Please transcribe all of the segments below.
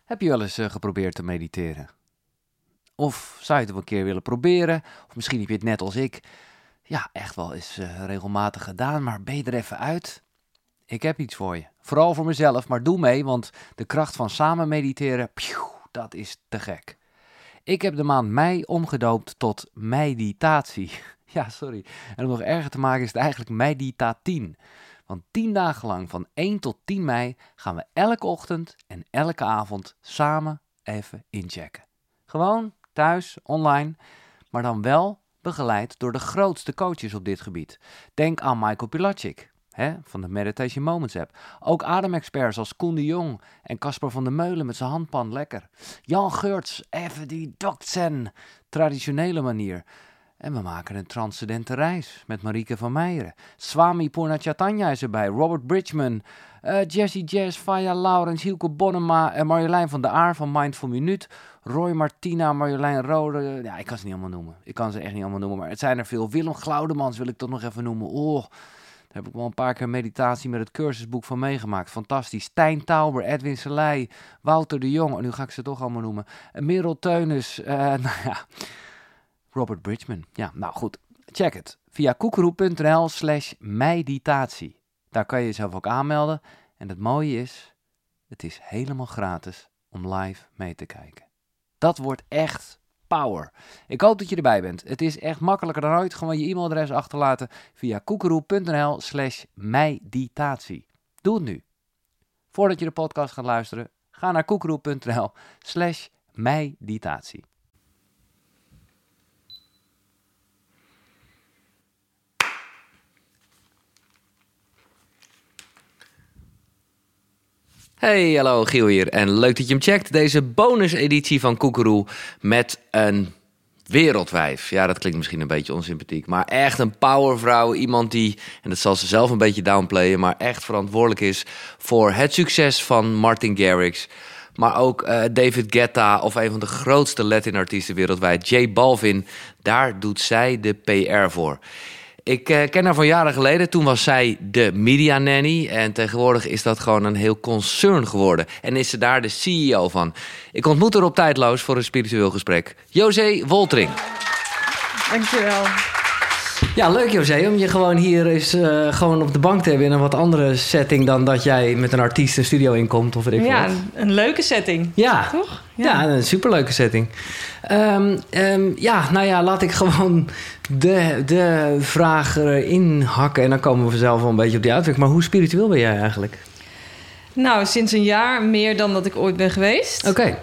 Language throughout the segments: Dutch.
Heb je wel eens geprobeerd te mediteren? Of zou je het wel een keer willen proberen? Of misschien heb je het net als ik, echt wel eens regelmatig gedaan, maar ben je er even uit? Ik heb iets voor je. Vooral voor mezelf, maar doe mee, want de kracht van samen mediteren, dat is te gek. Ik heb de maand mei omgedoopt tot meditatie. Ja, sorry. En om nog erger te maken is het eigenlijk Medita10. Want 10 dagen lang, van 1 tot 10 mei, gaan we elke ochtend en elke avond samen even inchecken. Gewoon, thuis, online, maar dan wel begeleid door de grootste coaches op dit gebied. Denk aan Michael Pilatschik, van de Meditation Moments app. Ook ademexperts als Koen de Jong en Casper van der Meulen met zijn handpan lekker. Jan Geurts, even die Dokzen, traditionele manier. En we maken een transcendente reis met Marieke van Meijeren. Swami Purnachatanya is erbij. Robert Bridgman, Jessie Jazz, Faya Laurens, Hielke Bonnema en Marjolein van der Aar van Mindful Minuut. Roy Martina, Marjolein Rode. Ja, ik kan ze niet allemaal noemen. Ik kan ze echt niet allemaal noemen, maar het zijn er veel. Willem Glaudemans wil ik toch nog even noemen. Oh, daar heb ik wel een paar keer meditatie met het cursusboek van meegemaakt. Fantastisch. Stijn Tauber, Edwin Selei, Wouter de Jong. En nu ga ik ze toch allemaal noemen. Merel Teunis, Robert Bridgman. Ja, nou goed. Check het. Via koekeroe.nl/meditatie. Daar kan je jezelf ook aanmelden. En het mooie is, het is helemaal gratis om live mee te kijken. Dat wordt echt power. Ik hoop dat je erbij bent. Het is echt makkelijker dan ooit. Gewoon je e-mailadres achterlaten via koekeroe.nl/meditatie. Doe het nu. Voordat je de podcast gaat luisteren, ga naar koekeroe.nl/meditatie. Hey, hallo, Giel hier en leuk dat je hem checkt. Deze bonuseditie van Koekeroe met een wereldwijf. Ja, dat klinkt misschien een beetje onsympathiek, maar echt een powervrouw. Iemand die, en dat zal ze zelf een beetje downplayen, maar echt verantwoordelijk is voor het succes van Martin Garrix. Maar ook David Guetta of een van de grootste Latin-artiesten wereldwijd, J Balvin. Daar doet zij de PR voor. Ik ken haar van jaren geleden. Toen was zij de media nanny. En tegenwoordig is dat gewoon een heel concern geworden. En is ze daar de CEO van. Ik ontmoet haar op Tijdloos voor een spiritueel gesprek. José Woltering. Dankjewel. Ja, leuk José, om je gewoon hier eens gewoon op de bank te hebben in een wat andere setting dan dat jij met een artiest een studio inkomt of weet ik wat. Ja, een leuke setting. Ja, toch? Ja, een superleuke setting. Laat ik gewoon de vraag erin hakken en dan komen we vanzelf wel een beetje op die uitwerking. Maar hoe spiritueel ben jij eigenlijk? Nou, sinds een jaar meer dan dat ik ooit ben geweest. Oké.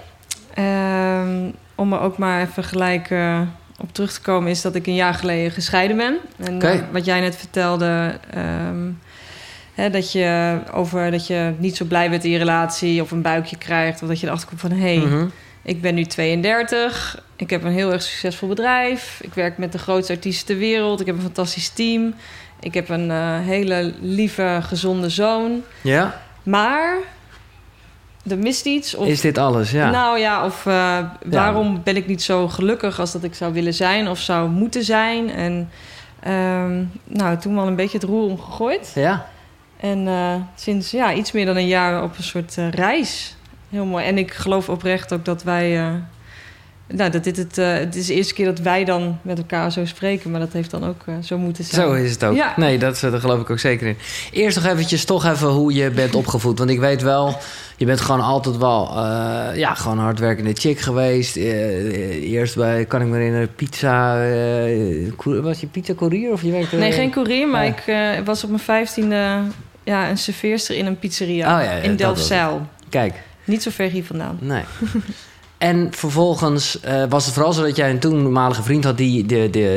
Om er ook maar even gelijk op terug te komen is dat ik een jaar geleden gescheiden ben. En wat jij net vertelde, dat je niet zo blij bent in je relatie of een buikje krijgt, of dat je erachter komt van ik ben nu 32, ik heb een heel erg succesvol bedrijf, ik werk met de grootste artiesten ter wereld, ik heb een fantastisch team, ik heb een hele lieve, gezonde zoon. Ja. Maar er mist iets. Of, is dit alles, ja? Nou ja, of waarom ben ik niet zo gelukkig als dat ik zou willen zijn of zou moeten zijn? En toen wel een beetje het roer omgegooid. Ja. En sinds iets meer dan een jaar op een soort reis. Heel mooi. En ik geloof oprecht ook dat wij... het is de eerste keer dat wij dan met elkaar zo spreken. Maar dat heeft dan ook zo moeten zijn. Zo is het ook. Ja. Nee, daar geloof ik ook zeker in. Eerst nog eventjes hoe je bent opgevoed. Want ik weet wel, je bent gewoon altijd wel... gewoon hardwerkende chick geweest. Eerst bij, kan ik me herinneren, pizza... was je pizza-courier? Of je werkte... Nee, geen courier. Maar ik was op mijn 15e een serveerster in een pizzeria. In Delfzijl. Kijk. Niet zo ver hier vandaan. Nee. En vervolgens was het vooral zo dat jij een toenmalige vriend had die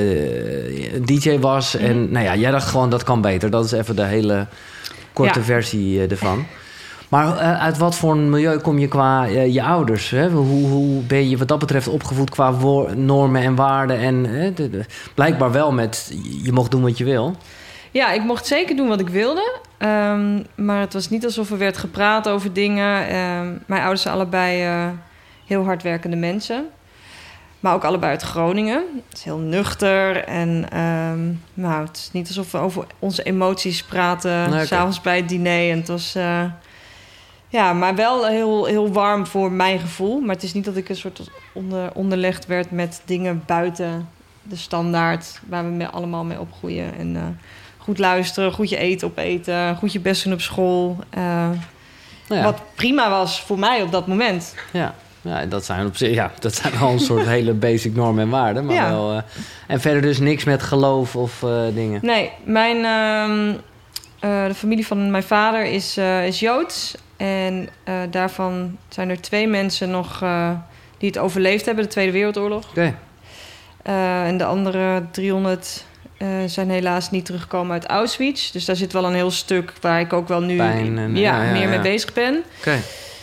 de DJ was. En jij dacht gewoon, dat kan beter. Dat is even de hele korte versie ervan. Maar uit wat voor een milieu kom je qua je ouders? Hè? Hoe ben je wat dat betreft opgevoed qua normen en waarden? En blijkbaar wel met, je mocht doen wat je wil. Ja, ik mocht zeker doen wat ik wilde. Maar het was niet alsof er werd gepraat over dingen. Mijn ouders zijn allebei heel hardwerkende mensen. Maar ook allebei uit Groningen. Het is heel nuchter. En het is niet alsof we over onze emoties praten. 's Avonds bij het diner. En het was Ja, maar wel heel, heel warm voor mijn gevoel. Maar het is niet dat ik een soort onderlegd werd met dingen buiten de standaard waar we allemaal mee opgroeien. En goed luisteren, goed je eten opeten, goed je best doen op school. Wat prima was voor mij op dat moment. Ja. Ja, dat zijn op zich, dat zijn al een soort hele basic normen en waarden. Maar wel, en verder dus niks met geloof of dingen? Nee, de familie van mijn vader is Joods. En daarvan zijn er 2 mensen nog die het overleefd hebben, de Tweede Wereldoorlog. Okay. En de andere 300 zijn helaas niet teruggekomen uit Auschwitz. Dus daar zit wel een heel stuk waar ik ook wel nu meer mee bezig ben. Okay.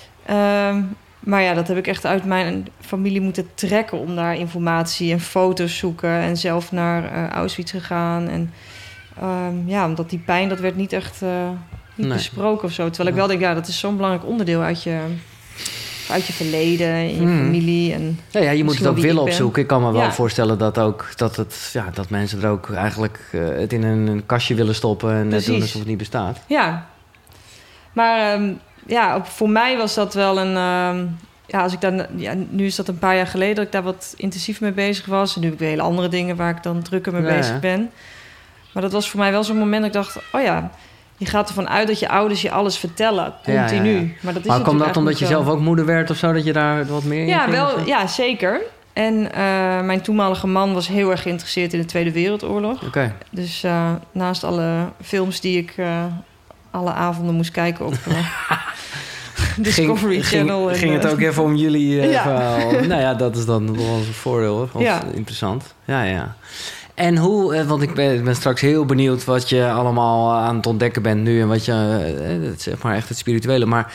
Maar ja, dat heb ik echt uit mijn familie moeten trekken om daar informatie en foto's zoeken. En zelf naar Auschwitz gegaan. En omdat die pijn, dat werd niet echt besproken of zo. Terwijl ik wel denk, dat is zo'n belangrijk onderdeel uit je verleden, in je familie. En je moet het ook willen opzoeken. Ik kan me wel voorstellen dat mensen er ook eigenlijk het in een kastje willen stoppen en net doen alsof het niet bestaat. Ja, maar voor mij was dat wel een... als ik dan, nu is dat een paar jaar geleden dat ik daar wat intensief mee bezig was. En nu heb ik weer hele andere dingen waar ik dan drukker mee bezig ben. Maar dat was voor mij wel zo'n moment dat ik dacht... je gaat ervan uit dat je ouders je alles vertellen, continu. Ja. Maar kwam dat omdat je zelf ook moeder werd of zo, dat je daar wat meer in ging? Ja, zeker. En mijn toenmalige man was heel erg geïnteresseerd in de Tweede Wereldoorlog. Okay. Dus naast alle films die ik alle avonden moest kijken op Discovery Channel. Ging het ook even om jullie verhaal? Nou ja, dat is dan wel een voordeel. Interessant. Ja. En hoe, want ik ben straks heel benieuwd wat je allemaal aan het ontdekken bent nu en wat je, zeg maar echt het spirituele. Maar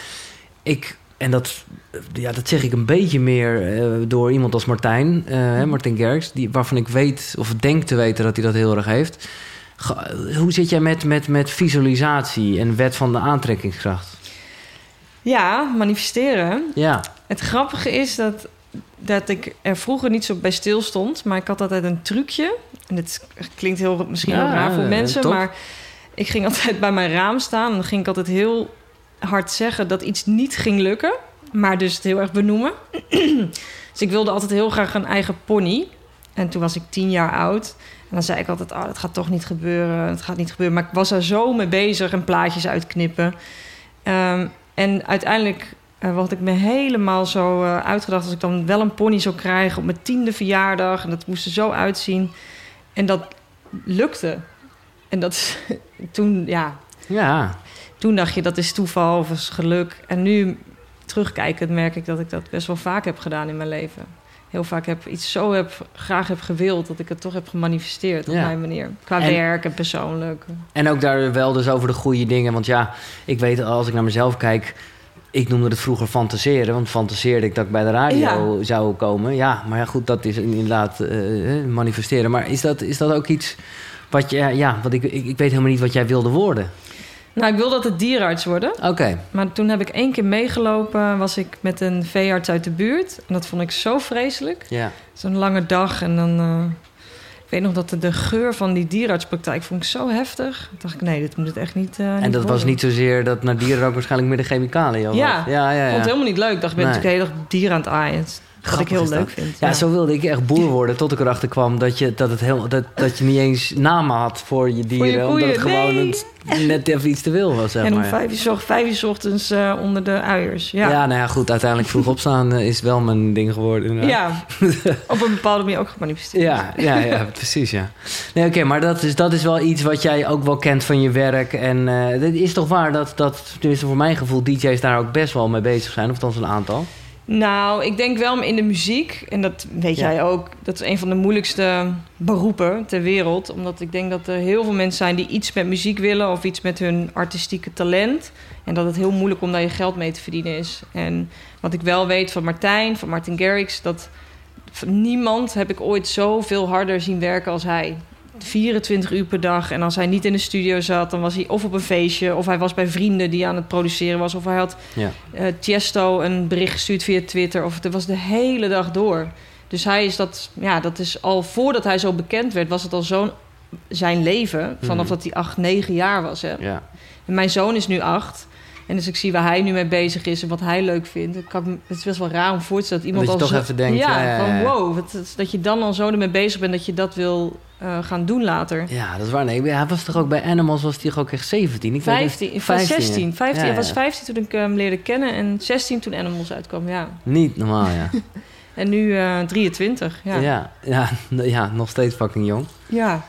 dat zeg ik een beetje meer door iemand als Martijn Garrix, waarvan ik weet of denk te weten dat hij dat heel erg heeft. Hoe zit jij met visualisatie en wet van de aantrekkingskracht? Ja, manifesteren. Ja. Het grappige is dat ik er vroeger niet zo bij stil stond, maar ik had altijd een trucje. En het klinkt misschien heel raar voor mensen, maar ik ging altijd bij mijn raam staan en dan ging ik altijd heel hard zeggen dat iets niet ging lukken, maar dus het heel erg benoemen. Dus ik wilde altijd heel graag een eigen pony. En toen was ik 10 jaar oud. En dan zei ik altijd, dat gaat toch niet gebeuren. Het gaat niet gebeuren. Maar ik was er zo mee bezig en plaatjes uitknippen. En uiteindelijk had ik me helemaal zo uitgedacht... als ik dan wel een pony zou krijgen op mijn 10e verjaardag. En dat moest er zo uitzien. En dat lukte. En dat toen, toen dacht je, dat is toeval of is geluk. En nu terugkijkend merk ik dat ik dat best wel vaak heb gedaan in mijn leven. Heel vaak graag heb gewild, dat ik het toch heb gemanifesteerd op mijn manier. Qua werk en persoonlijk. En ook daar wel dus over de goede dingen. Want ik weet, als ik naar mezelf kijk, ik noemde het vroeger fantaseren. Want fantaseerde ik dat ik bij de radio zou komen. Ja, maar goed, dat is inderdaad manifesteren. Maar is dat ook iets wat je... want ik weet helemaal niet wat jij wilde worden. Nou, ik wilde altijd dierenarts worden. Oké. Maar toen heb ik 1 keer meegelopen, was ik met een veearts uit de buurt. En dat vond ik zo vreselijk. Ja. Zo'n lange dag en dan... ik weet nog dat de geur van die dierenartspraktijk vond ik zo heftig. Toen dacht ik, nee, dit moet het echt niet En dat was niet zozeer dat naar dieren ook waarschijnlijk meer de chemicaliën? Ja, ik vond het helemaal niet leuk. Ik dacht, ik ben natuurlijk heel erg dieren aan het aaien. Wat ik heel leuk vind. Ja, zo wilde ik echt boer worden. Tot ik erachter kwam dat je niet eens namen had voor je dieren. Omdat het gewoon net even iets te veel was. Zeg en om maar. 5 uur 's ochtends onder de uiers. Ja, nou ja, goed. Uiteindelijk vroeg opstaan is wel mijn ding geworden. Inderdaad. Ja, op een bepaalde manier ook gemanifesteerd. Ja, precies, ja. Nee, oké, maar dat is wel iets wat jij ook wel kent van je werk. En het is toch waar dat, tenminste voor mijn gevoel, DJ's daar ook best wel mee bezig zijn. Of althans een aantal. Nou, ik denk wel in de muziek, en dat weet jij ook... dat is een van de moeilijkste beroepen ter wereld. Omdat ik denk dat er heel veel mensen zijn die iets met muziek willen... of iets met hun artistieke talent. En dat het heel moeilijk om daar je geld mee te verdienen is. En wat ik wel weet van Martin Garrix... dat van niemand heb ik ooit zoveel harder zien werken als hij. 24 uur per dag. En als hij niet in de studio zat, dan was hij of op een feestje... of hij was bij vrienden die aan het produceren was... of hij had Tiesto een bericht gestuurd via Twitter... of het was de hele dag door. Dus hij is dat is al voordat hij zo bekend werd... was het al zo'n zijn leven, vanaf dat hij 8, 9 jaar was. Hè? Ja. En mijn zoon is nu 8... En dus ik zie waar hij nu mee bezig is en wat hij leuk vindt. Het is best wel raar om voor te stellen dat iemand dat je toch even denkt... van wow, dat je dan al zo ermee bezig bent dat je dat wil gaan doen later. Ja, dat is waar. Nee, hij was toch ook bij Animals, was hij ook echt 17? 15. 15. Hij was 15 toen ik hem leerde kennen en 16 toen Animals uitkwam, ja. Niet normaal, ja. En nu 23, ja. Ja, nog steeds fucking jong. Ja.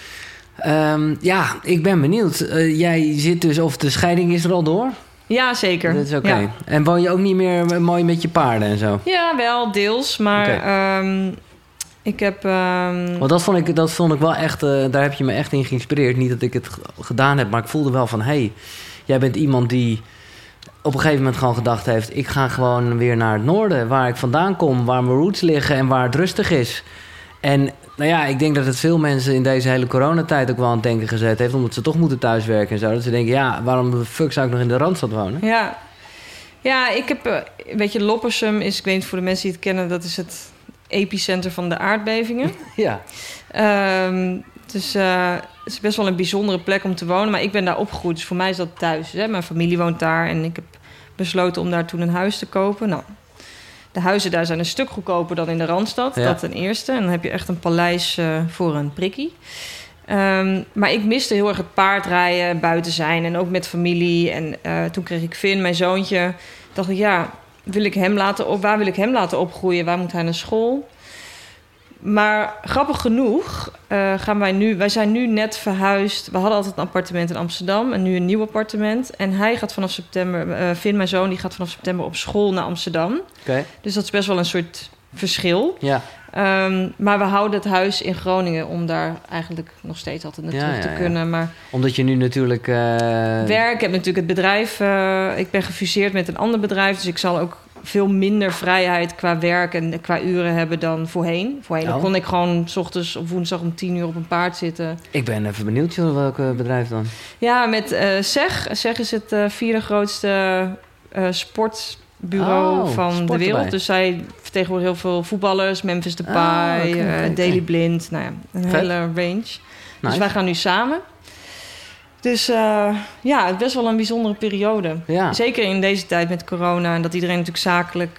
Ik ben benieuwd. Jij zit dus, of de scheiding is er al door? Ja, zeker. Dat is oké. Ja. En woon je ook niet meer mooi met je paarden en zo? Ja, wel, deels. Maar ik heb... Want dat vond ik wel echt... daar heb je me echt in geïnspireerd. Niet dat ik het gedaan heb, maar ik voelde wel van... Hey, jij bent iemand die op een gegeven moment gewoon gedacht heeft... Ik ga gewoon weer naar het noorden, waar ik vandaan kom... waar mijn roots liggen en waar het rustig is. En nou ja, ik denk dat het veel mensen in deze hele coronatijd ook wel aan het denken gezet heeft... omdat ze toch moeten thuiswerken en zo. Dat ze denken, ja, waarom de fuck zou ik nog in de Randstad wonen? Ja, ik heb... weet je, Loppersum is, ik weet niet voor de mensen die het kennen... dat is het epicenter van de aardbevingen. Ja. Dus het is best wel een bijzondere plek om te wonen. Maar ik ben daar opgegroeid, dus voor mij is dat thuis. Hè? Mijn familie woont daar en ik heb besloten om daar toen een huis te kopen. Nou, de huizen daar zijn een stuk goedkoper dan in de Randstad. Ja. Dat ten eerste. En dan heb je echt een paleis voor een prikkie. Maar ik miste heel erg het paardrijden, buiten zijn en ook met familie. En toen kreeg ik Finn, mijn zoontje. Dacht ik, ja, waar wil ik hem laten opgroeien? Waar moet hij naar school? Maar grappig genoeg wij zijn nu net verhuisd. We hadden altijd een appartement in Amsterdam en nu een nieuw appartement. En hij gaat vanaf september, Finn, mijn zoon, die gaat vanaf september op school naar Amsterdam. Okay. Dus dat is best wel een soort verschil. Ja. Maar we houden het huis in Groningen om daar eigenlijk nog steeds altijd naartoe te kunnen. Maar omdat je nu natuurlijk... werk, ik heb natuurlijk het bedrijf. Ik ben gefuseerd met een ander bedrijf, dus ik zal ook veel minder vrijheid qua werk en qua uren hebben dan voorheen. Voorheen kon ik gewoon 's ochtends op woensdag om 10 uur op een paard zitten. Ik ben even benieuwd, joh, welk bedrijf dan? Ja, met SEG. SEG is het vierde grootste sportbureau van de wereld. Erbij. Dus zij vertegenwoordigen heel veel voetballers. Memphis Depay, Daley Blind. Nou ja, een hele range. Nice. Dus wij gaan nu samen. Dus het is best wel een bijzondere periode. Ja. Zeker in deze tijd met corona. En dat iedereen natuurlijk zakelijk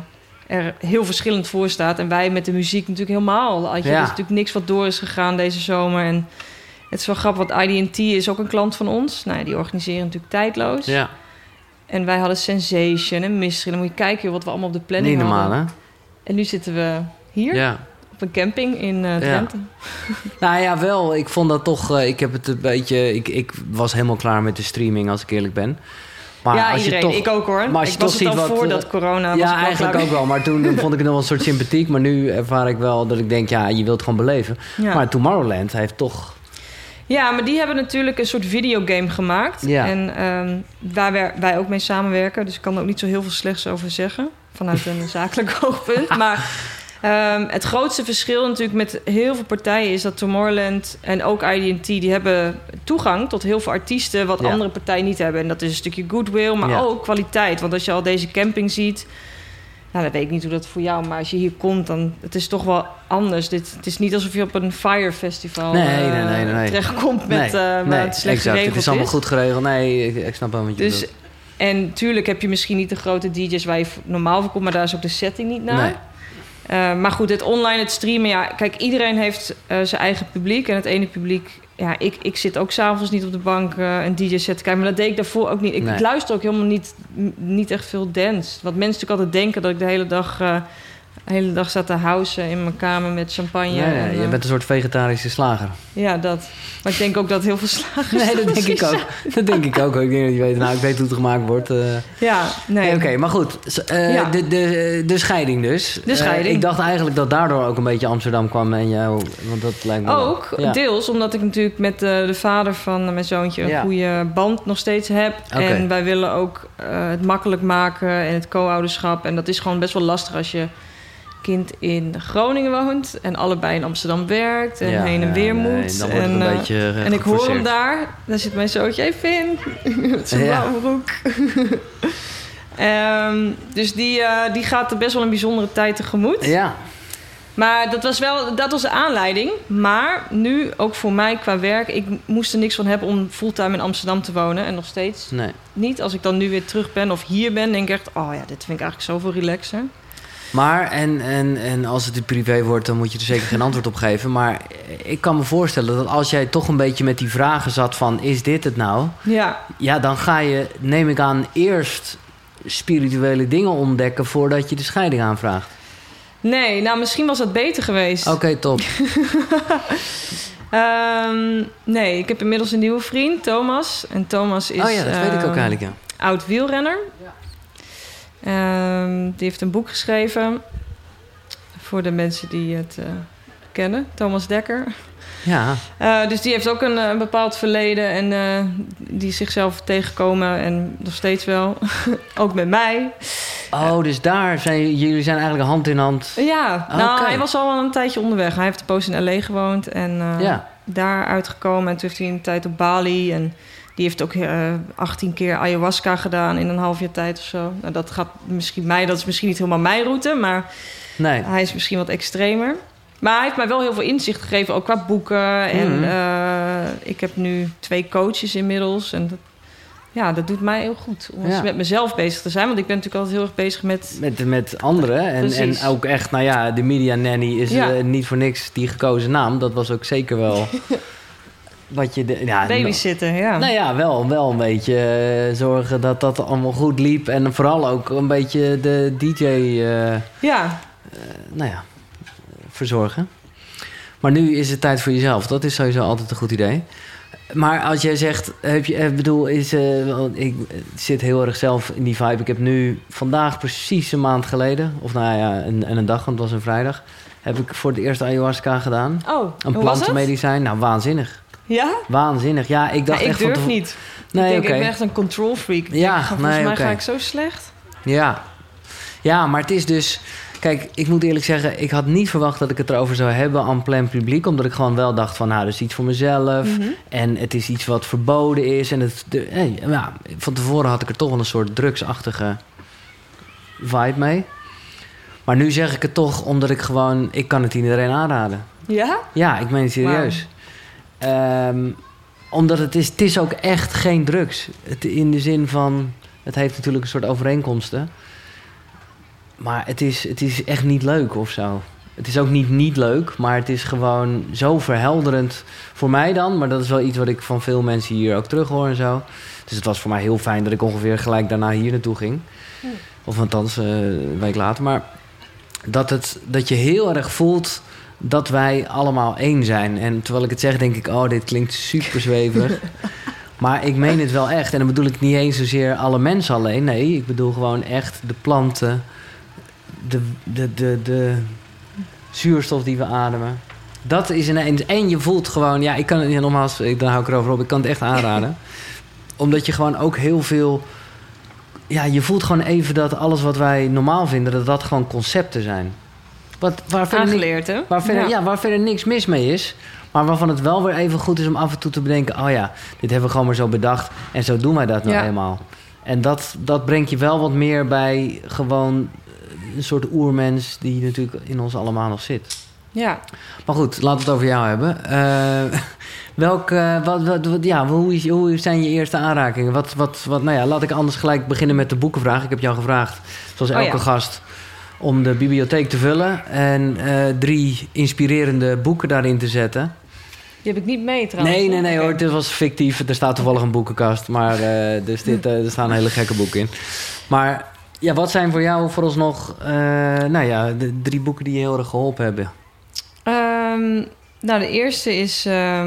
er heel verschillend voor staat. En wij met de muziek natuurlijk helemaal. Er is natuurlijk niks wat door is gegaan deze zomer. En het is wel grappig, want IDT is ook een klant van ons. Nou, die organiseren natuurlijk tijdloos. Ja. En wij hadden Sensation en Mystery. Dan moet je kijken wat we allemaal op de planning hadden. Niet normaal, hè? En nu zitten we hier. Ja. Op een camping in Drenthe. Ja. Nou ja, wel. Ik vond dat toch... ik heb het een beetje... Ik was helemaal klaar met de streaming, als ik eerlijk ben. Maar ja, iedereen. Toch, ik ook, hoor. Maar als je was toch het al voordat corona was. Ja, eigenlijk ook wel. Maar toen vond ik het nog wel een soort sympathiek. Maar nu ervaar ik wel dat ik denk... Ja, je wilt gewoon beleven. Ja. Maar Tomorrowland heeft toch... Ja, maar die hebben natuurlijk een soort videogame gemaakt. Ja. En waar wij ook mee samenwerken. Dus ik kan er ook niet zo heel veel slechts over zeggen. Vanuit een zakelijk oogpunt. Maar... het grootste verschil natuurlijk met heel veel partijen is dat Tomorrowland en ook IDT... die hebben toegang tot heel veel artiesten wat andere partijen niet hebben. En dat is een stukje goodwill, maar ook kwaliteit. Want als je al deze camping ziet... Nou, dan weet ik niet hoe dat voor jou... maar als je hier komt, dan het is toch wel anders. Het is niet alsof je op een Fire Festival terechtkomt met het slecht geregeld. Het is allemaal goed geregeld. Nee, ik snap wel wat je bedoelt. En natuurlijk heb je misschien niet de grote DJ's waar je normaal voor komt... maar daar is ook de setting niet naar. Nee. Maar goed, het online, het streamen... Ja, kijk, iedereen heeft zijn eigen publiek. En het ene publiek... Ja, ik zit ook 's avonds niet op de bank een DJ-set te kijken. Maar dat deed ik daarvoor ook niet. Ik luister ook helemaal niet echt veel dance. Wat mensen natuurlijk altijd denken... dat ik de hele dag zat te housen in mijn kamer met champagne. Ja, je bent een soort vegetarische slager. Ja, dat. Maar ik denk ook dat heel veel slagers... Nee, dat denk ik ook. Dat denk ik ook. Ik denk dat je weet, ik weet hoe het gemaakt wordt. Oké, maar goed. De scheiding dus. De scheiding. Ik dacht eigenlijk dat daardoor ook een beetje Amsterdam kwam. En jou, want dat lijkt me ook, deels. Omdat ik natuurlijk met de vader van mijn zoontje... een goede band nog steeds heb. Okay. En wij willen ook het makkelijk maken en het co-ouderschap. En dat is gewoon best wel lastig als je... kind in Groningen woont en allebei in Amsterdam werkt en heen en weer moet. Dan wordt het een beetje en ik hoor hem daar zit mijn zoontje, hey Finn, met zijn blauwe broek. Dus die gaat er best wel een bijzondere tijd tegemoet. Ja. Maar dat was de aanleiding. Maar nu, ook voor mij qua werk... ik moest er niks van hebben om fulltime in Amsterdam te wonen. En nog steeds niet. Als ik dan nu weer terug ben of hier ben... denk ik echt, dit vind ik eigenlijk zoveel relaxer. Maar, en als het privé wordt... dan moet je er zeker geen antwoord op geven. Maar ik kan me voorstellen dat als jij toch een beetje met die vragen zat van... is dit het nou? Ja, dan ga je, neem ik aan, eerst spirituele dingen ontdekken... voordat je de scheiding aanvraagt. Nee, nou misschien was dat beter geweest. Oké, top. Nee, ik heb inmiddels een nieuwe vriend, Thomas. En Thomas is... dat weet ik ook eigenlijk, ja. Oud wielrenner. Die heeft een boek geschreven... voor de mensen die het kennen. Thomas Dekker. Ja. Dus die heeft ook een bepaald verleden... en die is zichzelf tegengekomen en nog steeds wel. Ook met mij. Dus jullie zijn eigenlijk hand in hand. Ja, hij was al een tijdje onderweg. Hij heeft een poos in L.A. gewoond en daar uitgekomen. En toen heeft hij een tijd op Bali. En die heeft ook 18 keer ayahuasca gedaan in een half jaar tijd of zo. Nou, dat is misschien niet helemaal mijn route, maar hij is misschien wat extremer. Maar hij heeft mij wel heel veel inzicht gegeven, ook qua boeken. En ik heb nu 2 coaches inmiddels. En dat doet mij heel goed om eens met mezelf bezig te zijn. Want ik ben natuurlijk altijd heel erg bezig met anderen. En ook echt, de media nanny is niet voor niks die gekozen naam. Dat was ook zeker wel wat je... babysitten, ja. Nou ja, wel een beetje zorgen dat dat allemaal goed liep. En vooral ook een beetje de DJ... verzorgen. Maar nu is het tijd voor jezelf. Dat is sowieso altijd een goed idee. Maar als jij zegt, ik zit heel erg zelf in die vibe. Ik heb nu vandaag precies een maand geleden, of een dag, want het was een vrijdag, heb ik voor het eerst ayahuasca gedaan. Een plantenmedicijn. Nou, waanzinnig. Ja? Waanzinnig. Ja, ik dacht echt durf niet. Ik ben echt een control freak. Volgens mij ga ik zo slecht. Ja, maar het is dus... Kijk, ik moet eerlijk zeggen, ik had niet verwacht dat ik het erover zou hebben aan plein publiek. Omdat ik gewoon wel dacht van, dat is iets voor mezelf. Mm-hmm. En het is iets wat verboden is. En van tevoren had ik er toch wel een soort drugsachtige vibe mee. Maar nu zeg ik het toch omdat ik kan het iedereen aanraden. Ja? Ja, ik meen het serieus. Wow. Omdat het is ook echt geen drugs. In de zin van, het heeft natuurlijk een soort overeenkomsten. Maar het is echt niet leuk of zo. Het is ook niet leuk, maar het is gewoon zo verhelderend voor mij dan. Maar dat is wel iets wat ik van veel mensen hier ook terug hoor en zo. Dus het was voor mij heel fijn dat ik ongeveer gelijk daarna hier naartoe ging. Of althans een week later. Maar dat je heel erg voelt dat wij allemaal één zijn. En terwijl ik het zeg, denk ik, dit klinkt super zweverig. Maar ik meen het wel echt. En dan bedoel ik niet eens zozeer alle mensen alleen. Nee, ik bedoel gewoon echt de planten... De zuurstof die we ademen. Dat is ineens... En je voelt gewoon... Ja, ik kan het nogmaals... Dan hou ik erover op. Ik kan het echt aanraden. Omdat je gewoon ook heel veel... Ja, je voelt gewoon even dat alles wat wij normaal vinden... dat gewoon concepten zijn. Aangeleerd, hè? Waar verder niks mis mee is. Maar waarvan het wel weer even goed is om af en toe te bedenken... dit hebben we gewoon maar zo bedacht. En zo doen wij dat nou eenmaal. En dat brengt je wel wat meer bij gewoon... een soort oermens die natuurlijk in ons allemaal nog zit. Ja. Maar goed, laten we het over jou hebben. Hoe zijn je eerste aanrakingen? Laat ik anders gelijk beginnen met de boekenvraag. Ik heb jou gevraagd, zoals elke gast, om de bibliotheek te vullen... en 3 inspirerende boeken daarin te zetten. Die heb ik niet mee trouwens. Nee hoor, dit was fictief. Er staat toevallig een boekenkast, maar er staan hele gekke boeken in. Maar... Ja, wat zijn voor jou vooralsnog de 3 boeken die je heel erg geholpen hebben? De eerste is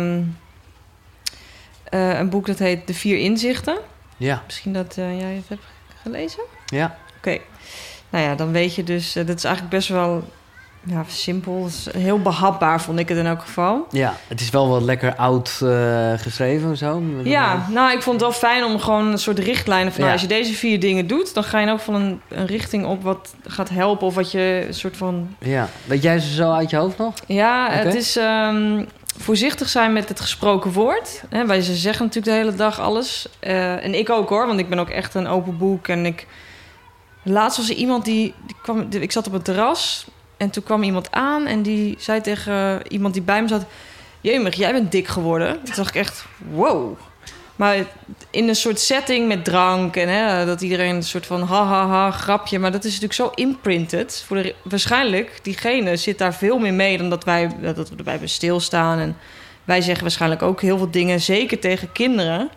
een boek dat heet De 4 Inzichten. Ja. Misschien dat jij het hebt gelezen? Ja. Oké. Nou ja, dan weet je dus... dat is eigenlijk best wel simpel. Het is heel behapbaar, vond ik het in elk geval. Ja, het is wel wat lekker oud geschreven zo. Ja, ik vond het wel fijn om gewoon een soort richtlijnen van... als je deze 4 dingen doet, dan ga je ook van een richting op wat gaat helpen... of wat je een soort van... Ja, weet jij ze zo uit je hoofd nog? Ja, Het is voorzichtig zijn met het gesproken woord. Wij zeggen natuurlijk de hele dag alles. En ik ook hoor, want ik ben ook echt een open boek. En laatst was er iemand die kwam... Ik zat op een terras... En toen kwam iemand aan en die zei tegen iemand die bij me zat... Jemig, jij bent dik geworden. Toen dacht ik echt, wow. Maar in een soort setting met drank... en dat iedereen een soort van ha, grapje... maar dat is natuurlijk zo imprinted. Waarschijnlijk, diegene zit daar veel meer mee... dan dat we erbij bij stilstaan. En wij zeggen waarschijnlijk ook heel veel dingen... zeker tegen kinderen...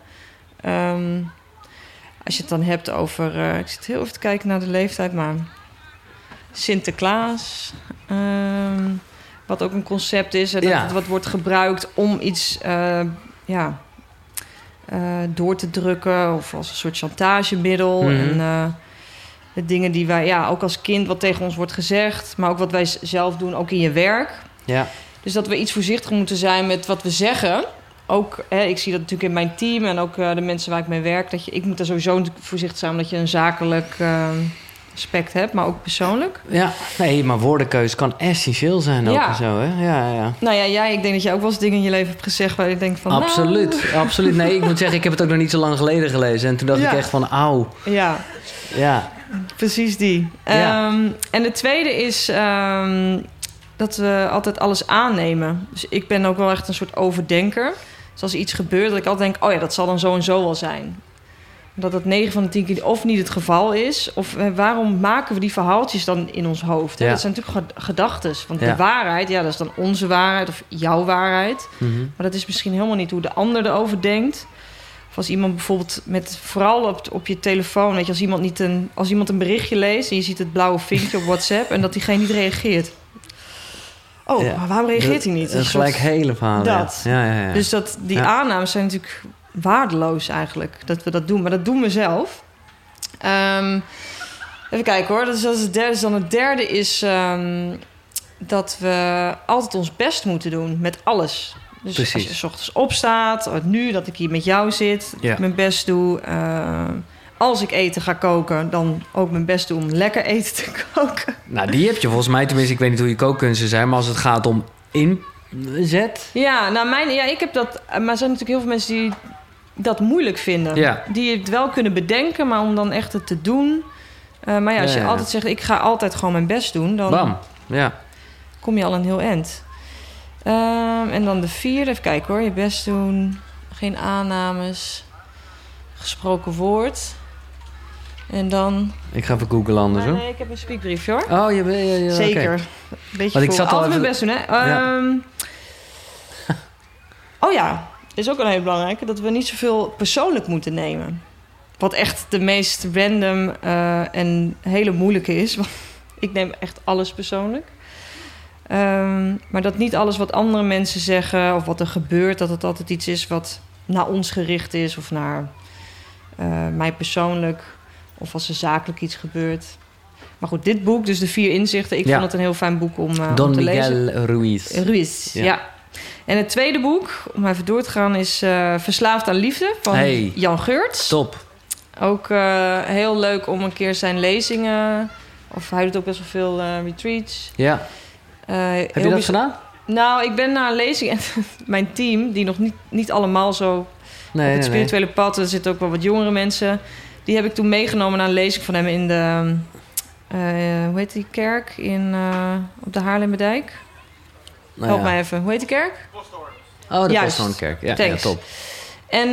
als je het dan hebt over... ik zit heel even te kijken naar de leeftijd, maar... Sinterklaas... wat ook een concept is... wat wordt gebruikt om iets door te drukken... of als een soort chantagemiddel. Mm-hmm. En de dingen die wij... ook als kind wat tegen ons wordt gezegd... maar ook wat wij zelf doen, ook in je werk. Ja. Dus dat we iets voorzichtig moeten zijn met wat we zeggen... Ook, ik zie dat natuurlijk in mijn team en ook de mensen waar ik mee werk... ik moet daar sowieso voorzichtig zijn... omdat je een zakelijk aspect hebt, maar ook persoonlijk. Ja, nee, maar woordenkeus kan essentieel zijn ook en zo, hè? Ja. Nou ja, ik denk dat jij ook wel eens dingen in je leven hebt gezegd... waar je denkt van, Absoluut. Nee, ik moet zeggen, ik heb het ook nog niet zo lang geleden gelezen... en toen dacht ik echt van, auw. Ja. Precies die. Ja. En de tweede is... dat we altijd alles aannemen. Dus ik ben ook wel echt een soort overdenker. Dus als iets gebeurt, dat ik altijd denk... dat zal dan zo en zo wel zijn. Dat het 9 van de 10 keer of niet het geval is... of waarom maken we die verhaaltjes dan in ons hoofd? Hè? Dat zijn natuurlijk gedachtes. Want de waarheid, dat is dan onze waarheid of jouw waarheid. Mm-hmm. Maar dat is misschien helemaal niet hoe de ander erover denkt. Of als iemand bijvoorbeeld vooral op je telefoon... Weet je, als iemand een berichtje leest... en je ziet het blauwe vinkje op WhatsApp... en dat diegene niet reageert... maar waarom reageert hij niet? Dat is gelijk hele verhaal. Dat. Ja. Dus die aannames zijn natuurlijk waardeloos eigenlijk. Dat we dat doen. Maar dat doen we zelf. Even kijken hoor. Dat is het derde. Dus dan het derde is dat we altijd ons best moeten doen. Met alles. Dus precies. Als je 's ochtends opstaat. Nu dat ik hier met jou zit. Dat ik mijn best doe. Als ik eten ga koken, dan ook mijn best doen om lekker eten te koken. Nou, die heb je volgens mij, tenminste, ik weet niet hoe je kookkunsten zijn... maar als het gaat om inzet... Ja, nou ik heb dat... Maar er zijn natuurlijk heel veel mensen die dat moeilijk vinden. Ja. Die het wel kunnen bedenken, maar om dan echt het te doen... maar als je altijd zegt, ik ga altijd gewoon mijn best doen... dan Bam. Ja. Kom je al een heel eind. En dan de vierde, even kijken hoor. Je best doen, geen aannames, gesproken woord... En dan... Ik ga even googlen anders, hoor. Nee, ik heb een speakbriefje, hoor. Oh, ja, zeker. Okay. Beetje want ik zat altijd even... mijn best doen, hè. Is ook een hele belangrijke... dat we niet zoveel persoonlijk moeten nemen. Wat echt de meest random en hele moeilijke is. Want ik neem echt alles persoonlijk. Maar dat niet alles wat andere mensen zeggen... of wat er gebeurt, dat het altijd iets is... wat naar ons gericht is of naar mij persoonlijk... of als er zakelijk iets gebeurt. Maar goed, dit boek, dus de 4 inzichten... ik vond het een heel fijn boek om Don te lezen. Miguel Ruiz. Ja. En het tweede boek, om even door te gaan... is Verslaafd aan Liefde van Jan Geurts. Top. Ook heel leuk om een keer zijn lezingen... of hij doet ook best wel veel retreats. Ja. Heb je dat gedaan? Nou, ik ben naar een lezing... en mijn team, die nog niet allemaal zo... op het spirituele pad... er zitten ook wel wat jongere mensen... Die heb ik toen meegenomen naar een lezing van hem in de... hoe heet die kerk? Op de Haarlemmerdijk. Help mij even. Hoe heet die kerk? Posthoorn. Oh, de Posthoornkerk. Ja, top. En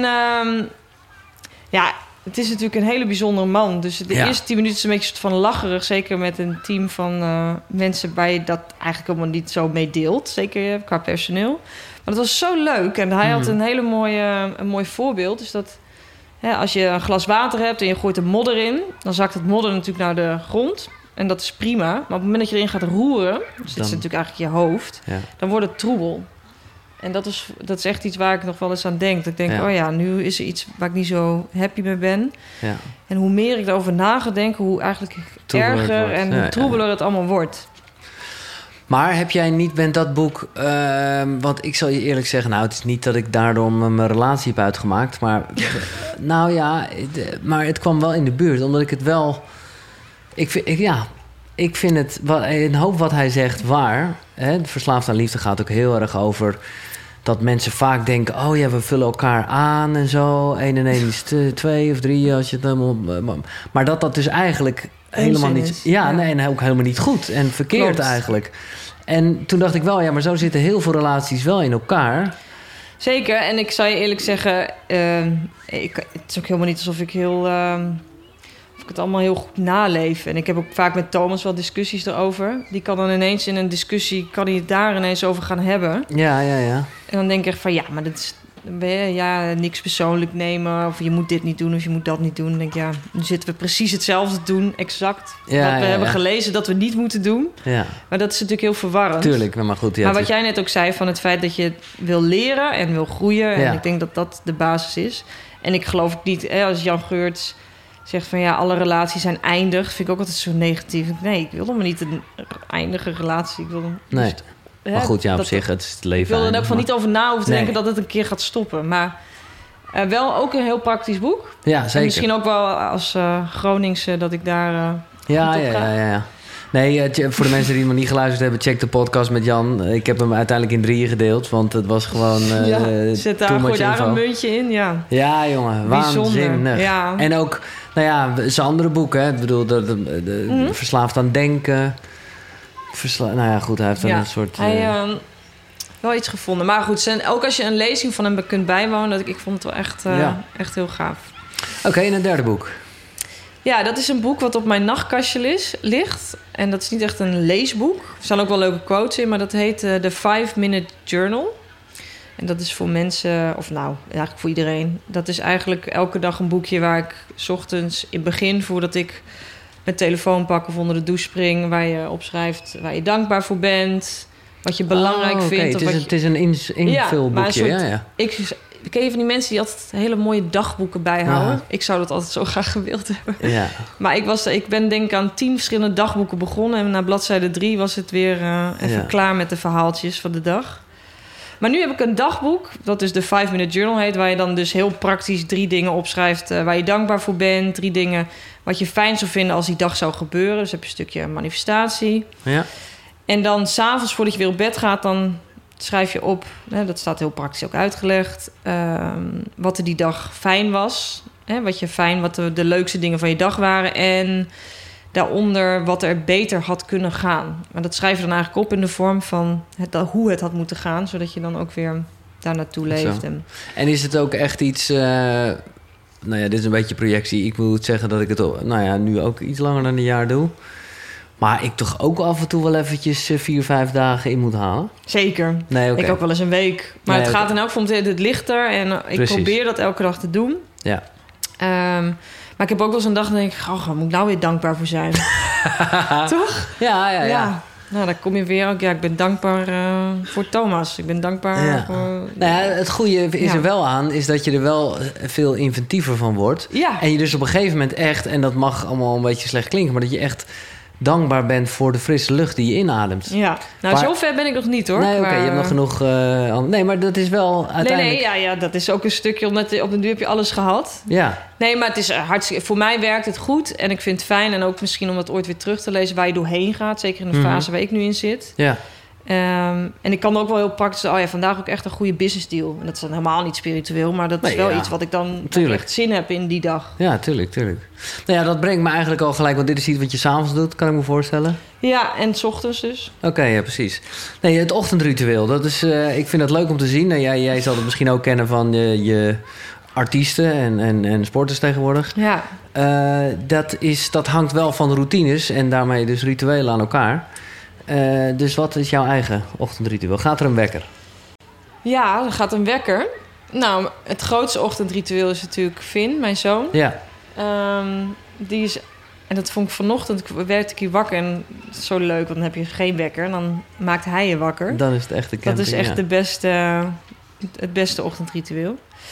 het is natuurlijk een hele bijzondere man. Dus de eerste 10 minuten is een beetje van lacherig. Zeker met een team van mensen waar je dat eigenlijk helemaal niet zo mee deelt. Zeker qua personeel. Maar dat was zo leuk. En hij had een mooi voorbeeld. Dus dat... als je een glas water hebt en je gooit er modder in... dan zakt het modder natuurlijk naar de grond. En dat is prima. Maar op het moment dat je erin gaat roeren... dus dit is natuurlijk eigenlijk je hoofd... dan wordt het troebel. En dat is echt iets waar ik nog wel eens aan denk. Dat ik denk, nu is er iets waar ik niet zo happy mee ben. Ja. En hoe meer ik daarover na ga denken... hoe eigenlijk erger en hoe troebeler het allemaal wordt. Maar heb jij niet met dat boek... want ik zal je eerlijk zeggen... het is niet dat ik daardoor mijn relatie heb uitgemaakt... maar maar het kwam wel in de buurt. Omdat ik het wel... Ik vind het... een hoop wat hij zegt waar. Hè, Verslaafd aan Liefde gaat ook heel erg over... dat mensen vaak denken... we vullen elkaar aan en zo. 1 en 1 is 2 of 3 als je het helemaal... Maar dat dus eigenlijk... helemaal niet... is. Ja, nee, en ook helemaal niet goed en verkeerd. Klopt. Eigenlijk. En toen dacht ik wel, ja, maar zo zitten heel veel relaties wel in elkaar. Zeker, en ik zou je eerlijk zeggen... het is ook helemaal niet alsof ik of ik het allemaal heel goed naleef. En ik heb ook vaak met Thomas wel discussies erover. Die kan dan ineens in een discussie... kan hij het daar ineens over gaan hebben. Ja. En dan denk ik echt van... ja, maar dat is... niks persoonlijk nemen... of je moet dit niet doen of je moet dat niet doen. Dan denk ik, ja, nu zitten we precies hetzelfde te doen. Exact wat we hebben gelezen dat we niet moeten doen. Ja. Maar dat is natuurlijk heel verwarrend. Tuurlijk, maar goed. Ja, maar wat jij net ook zei van het feit dat je wil leren en wil groeien... en ik denk dat dat de basis is. En ik geloof ook niet, als Jan Geurts zegt van... ja, alle relaties zijn eindig, vind ik ook altijd zo negatief. Nee, ik wil helemaal niet een eindige relatie. Ik wil nee. Maar goed, ja, op zich, het is het leven. Ik wil er ook van niet over na hoeven te denken dat het een keer gaat stoppen. Maar wel ook een heel praktisch boek. Ja, zeker. En misschien ook wel als Groningse dat ik daar Ja. Nee, voor de mensen die nog niet geluisterd hebben... check de podcast met Jan. Ik heb hem uiteindelijk in 3 gedeeld. Want het was gewoon gooi daar een muntje in, ja. Ja, jongen, waanzinnig. Ja. En ook, zijn andere boeken. Hè. Ik bedoel, Verslaafd aan denken... hij heeft een soort... Hij wel iets gevonden. Maar goed, ook als je een lezing van hem kunt bijwonen... ik vond het wel echt heel gaaf. Oké, en een derde boek. Ja, dat is een boek wat op mijn nachtkastje ligt. En dat is niet echt een leesboek. Er staan ook wel leuke quotes in, maar dat heet The 5-Minute Journal. En dat is voor mensen, eigenlijk voor iedereen. Dat is eigenlijk elke dag een boekje waar ik 's ochtends in het begin... voordat ik mijn telefoon pak of onder de douche spring... waar je opschrijft waar je dankbaar voor bent... wat je belangrijk vindt. Het is een invulboekje. Ik ken je van die mensen die altijd hele mooie dagboeken bijhouden. Ik zou dat altijd zo graag gewild hebben. Ja. Maar ik ben denk ik aan 10 verschillende dagboeken begonnen... en na bladzijde 3 was het weer even klaar met de verhaaltjes van de dag. Maar nu heb ik een dagboek, dat dus de 5-Minute Journal heet... waar je dan dus heel praktisch 3 dingen opschrijft... waar je dankbaar voor bent, 3 dingen wat je fijn zou vinden als die dag zou gebeuren. Dus heb je een stukje manifestatie. Ja. En dan 's avonds voordat je weer op bed gaat, dan schrijf je op... dat staat heel praktisch ook uitgelegd... wat er die dag fijn was. Wat de leukste dingen van je dag waren. En daaronder wat er beter had kunnen gaan. Maar dat schrijf je dan eigenlijk op in de vorm van hoe het had moeten gaan... zodat je dan ook weer daar naartoe leeft. En is het ook echt iets... dit is een beetje projectie. Ik moet zeggen dat ik het nu ook iets langer dan een jaar doe... Maar ik toch ook af en toe wel eventjes 4-5 dagen in moet halen? Zeker. Nee, okay. Ik ook wel eens een week. Maar het gaat in elk geval, het ligt er. En ik probeer dat elke dag te doen. Ja. Maar ik heb ook wel eens een dag dat denk ik... waar moet ik nou weer dankbaar voor zijn? Toch? Ja. Nou, dan kom je weer ook... Ja, ik ben dankbaar voor Thomas. Ik ben dankbaar voor... Het goede is er wel aan... is dat je er wel veel inventiever van wordt. Ja. En je dus op een gegeven moment echt... en dat mag allemaal een beetje slecht klinken... maar dat je echt... dankbaar bent voor de frisse lucht die je inademt. Ja, zover ben ik nog niet, hoor. Nee, oké, je hebt nog genoeg... nee, maar dat is wel uiteindelijk... Nee, dat is ook een stukje... omdat op den duur heb je alles gehad. Ja. Nee, maar het is hartstikke... Voor mij werkt het goed en ik vind het fijn... en ook misschien om dat ooit weer terug te lezen... waar je doorheen gaat, zeker in de fase waar ik nu in zit. Ja. En ik kan ook wel heel praktisch... vandaag ook echt een goede business deal. En dat is dan helemaal niet spiritueel... maar dat is wel iets wat ik dan echt zin heb in die dag. Ja, tuurlijk. Nou ja, dat brengt me eigenlijk al gelijk... want dit is iets wat je 's avonds doet, kan ik me voorstellen. Ja, en 's ochtends dus. Oké, ja, precies. Nee, het ochtendritueel, dat is... ik vind dat leuk om te zien. Nou, jij zal het misschien ook kennen van je artiesten en sporters tegenwoordig. Ja. Dat hangt wel van de routines... en daarmee dus rituelen aan elkaar... dus wat is jouw eigen ochtendritueel? Gaat er een wekker? Ja, er gaat een wekker. Nou, het grootste ochtendritueel is natuurlijk Finn, mijn zoon. Ja. Die is... En dat vond ik vanochtend... werd ik hier wakker en dat is zo leuk... want dan heb je geen wekker en dan maakt hij je wakker. Dan is het echt de camping, dat is echt het beste ochtendritueel.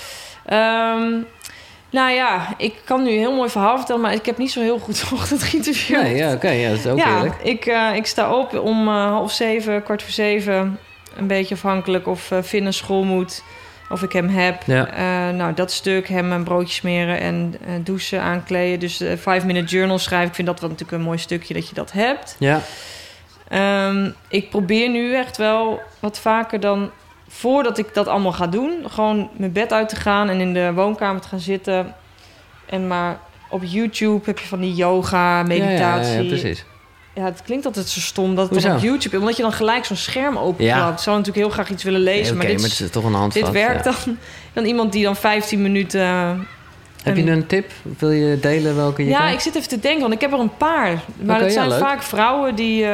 Nou ja, ik kan nu een heel mooi verhaal vertellen... maar ik heb niet zo heel goed ochtendritueel. Nee, ja, oké, dat is ook eerlijk. Ik sta op om 6:30, 6:15... een beetje afhankelijk of Finn naar school moet... of ik hem heb. Ja. Dat stuk, hem een broodje smeren en douchen, aankleden. Dus de 5-Minute Journal schrijven. Ik vind dat wel natuurlijk een mooi stukje dat je dat hebt. Ja. Ik probeer nu echt wel wat vaker dan... voordat ik dat allemaal ga doen... gewoon mijn bed uit te gaan en in de woonkamer te gaan zitten... en maar op YouTube heb je van die yoga, meditatie. Ja, precies. Ja, het klinkt altijd zo stom dat het dan op YouTube... Omdat je dan gelijk zo'n scherm openklapt. Ik zou natuurlijk heel graag iets willen lezen. Maar het is toch een handvat. Dit werkt dan iemand die dan 15 minuten... Heb je een tip? Wil je delen welke je krijgt? Ik zit even te denken, want ik heb er een paar. Maar het zijn vaak vrouwen die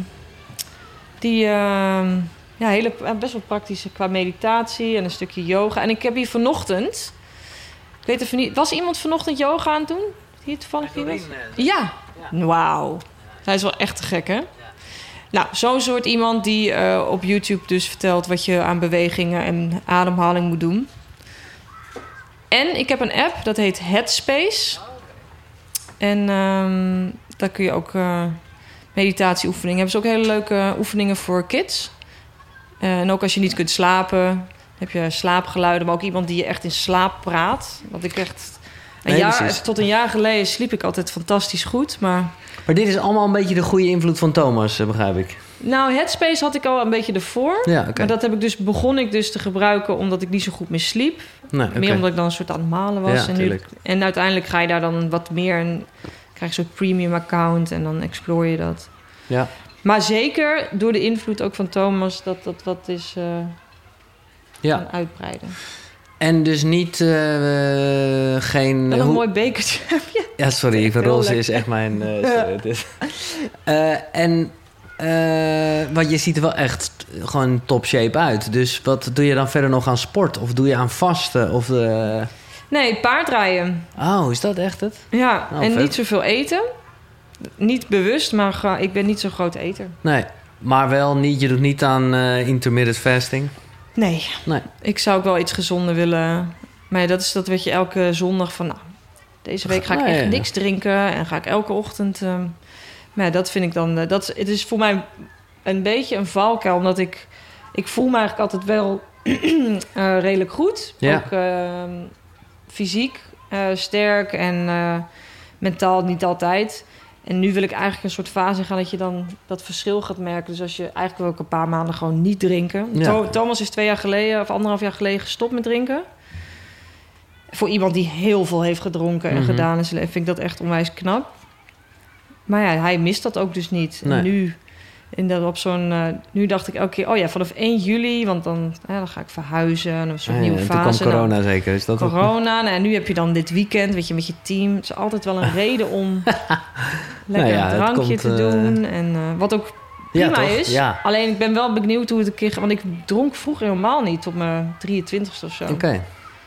best wel praktisch qua meditatie en een stukje yoga. En ik heb hier vanochtend... Ik weet even niet... Was iemand vanochtend yoga aan het doen? Hier toevallig iemand? Ja. Wauw. Hij is wel echt te gek, hè? Ja. Nou, zo'n soort iemand die op YouTube dus vertelt... wat je aan bewegingen en ademhaling moet doen. En ik heb een app, dat heet Headspace. En daar kun je ook meditatieoefeningen... Hebben ze ook hele leuke oefeningen voor kids. En ook als je niet kunt slapen... heb je slaapgeluiden, maar ook iemand die je echt in slaap praat. Want ik echt... Tot een jaar geleden sliep ik altijd fantastisch goed, maar dit is allemaal een beetje de goede invloed van Thomas, begrijp ik. Nou, Headspace had ik al een beetje ervoor. Ja, okay. Maar dat begon ik dus te gebruiken omdat ik niet zo goed meer sliep. Nee, meer omdat ik dan een soort aan het malen was. Ja, en uiteindelijk ga je daar dan wat meer... en krijg je een soort premium account en dan explore je dat. Ja. Maar zeker door de invloed ook van Thomas... dat wat is gaan uitbreiden. En dus niet geen... Wat een mooi bekertje heb je. Ja, sorry, van roze is echt mijn... want je ziet er wel echt gewoon top shape uit. Dus wat doe je dan verder nog aan sport? Of doe je aan vasten? Of Nee, paardrijden. Oh, is dat echt het? Ja, en vet. Niet zoveel eten. Niet bewust, maar ik ben niet zo'n groot eter. Nee, maar wel niet... Je doet niet aan intermittent fasting? Nee. Ik zou ook wel iets gezonder willen. Maar dat weet je elke zondag van... Nou, deze week ga ik echt niks drinken. En ga ik elke ochtend... maar ja, dat vind ik dan... het is voor mij een beetje een valkuil. Omdat ik voel me eigenlijk altijd wel redelijk goed. Ja. Ook fysiek sterk en mentaal niet altijd. En nu wil ik eigenlijk een soort fase gaan dat je dan dat verschil gaat merken. Dus als je eigenlijk wil ik een paar maanden gewoon niet drinken. Ja. Thomas is 2 jaar geleden of 1,5 jaar geleden gestopt met drinken. Voor iemand die heel veel heeft gedronken en gedaan in zijn leven, vind ik dat echt onwijs knap. Maar ja, hij mist dat ook dus niet. Nee. En nu dacht ik elke keer, vanaf 1 juli, want dan ga ik verhuizen en een soort nieuwe fase. Toen kwam corona zeker, is dat corona, en nu heb je dan dit weekend, weet je, met je team. Het is altijd wel een reden om lekker een drankje te doen. En wat ook prima is. Ja. Alleen ik ben wel benieuwd hoe het een keer gaat. Want ik dronk vroeger helemaal niet, tot mijn 23ste of zo. Oké.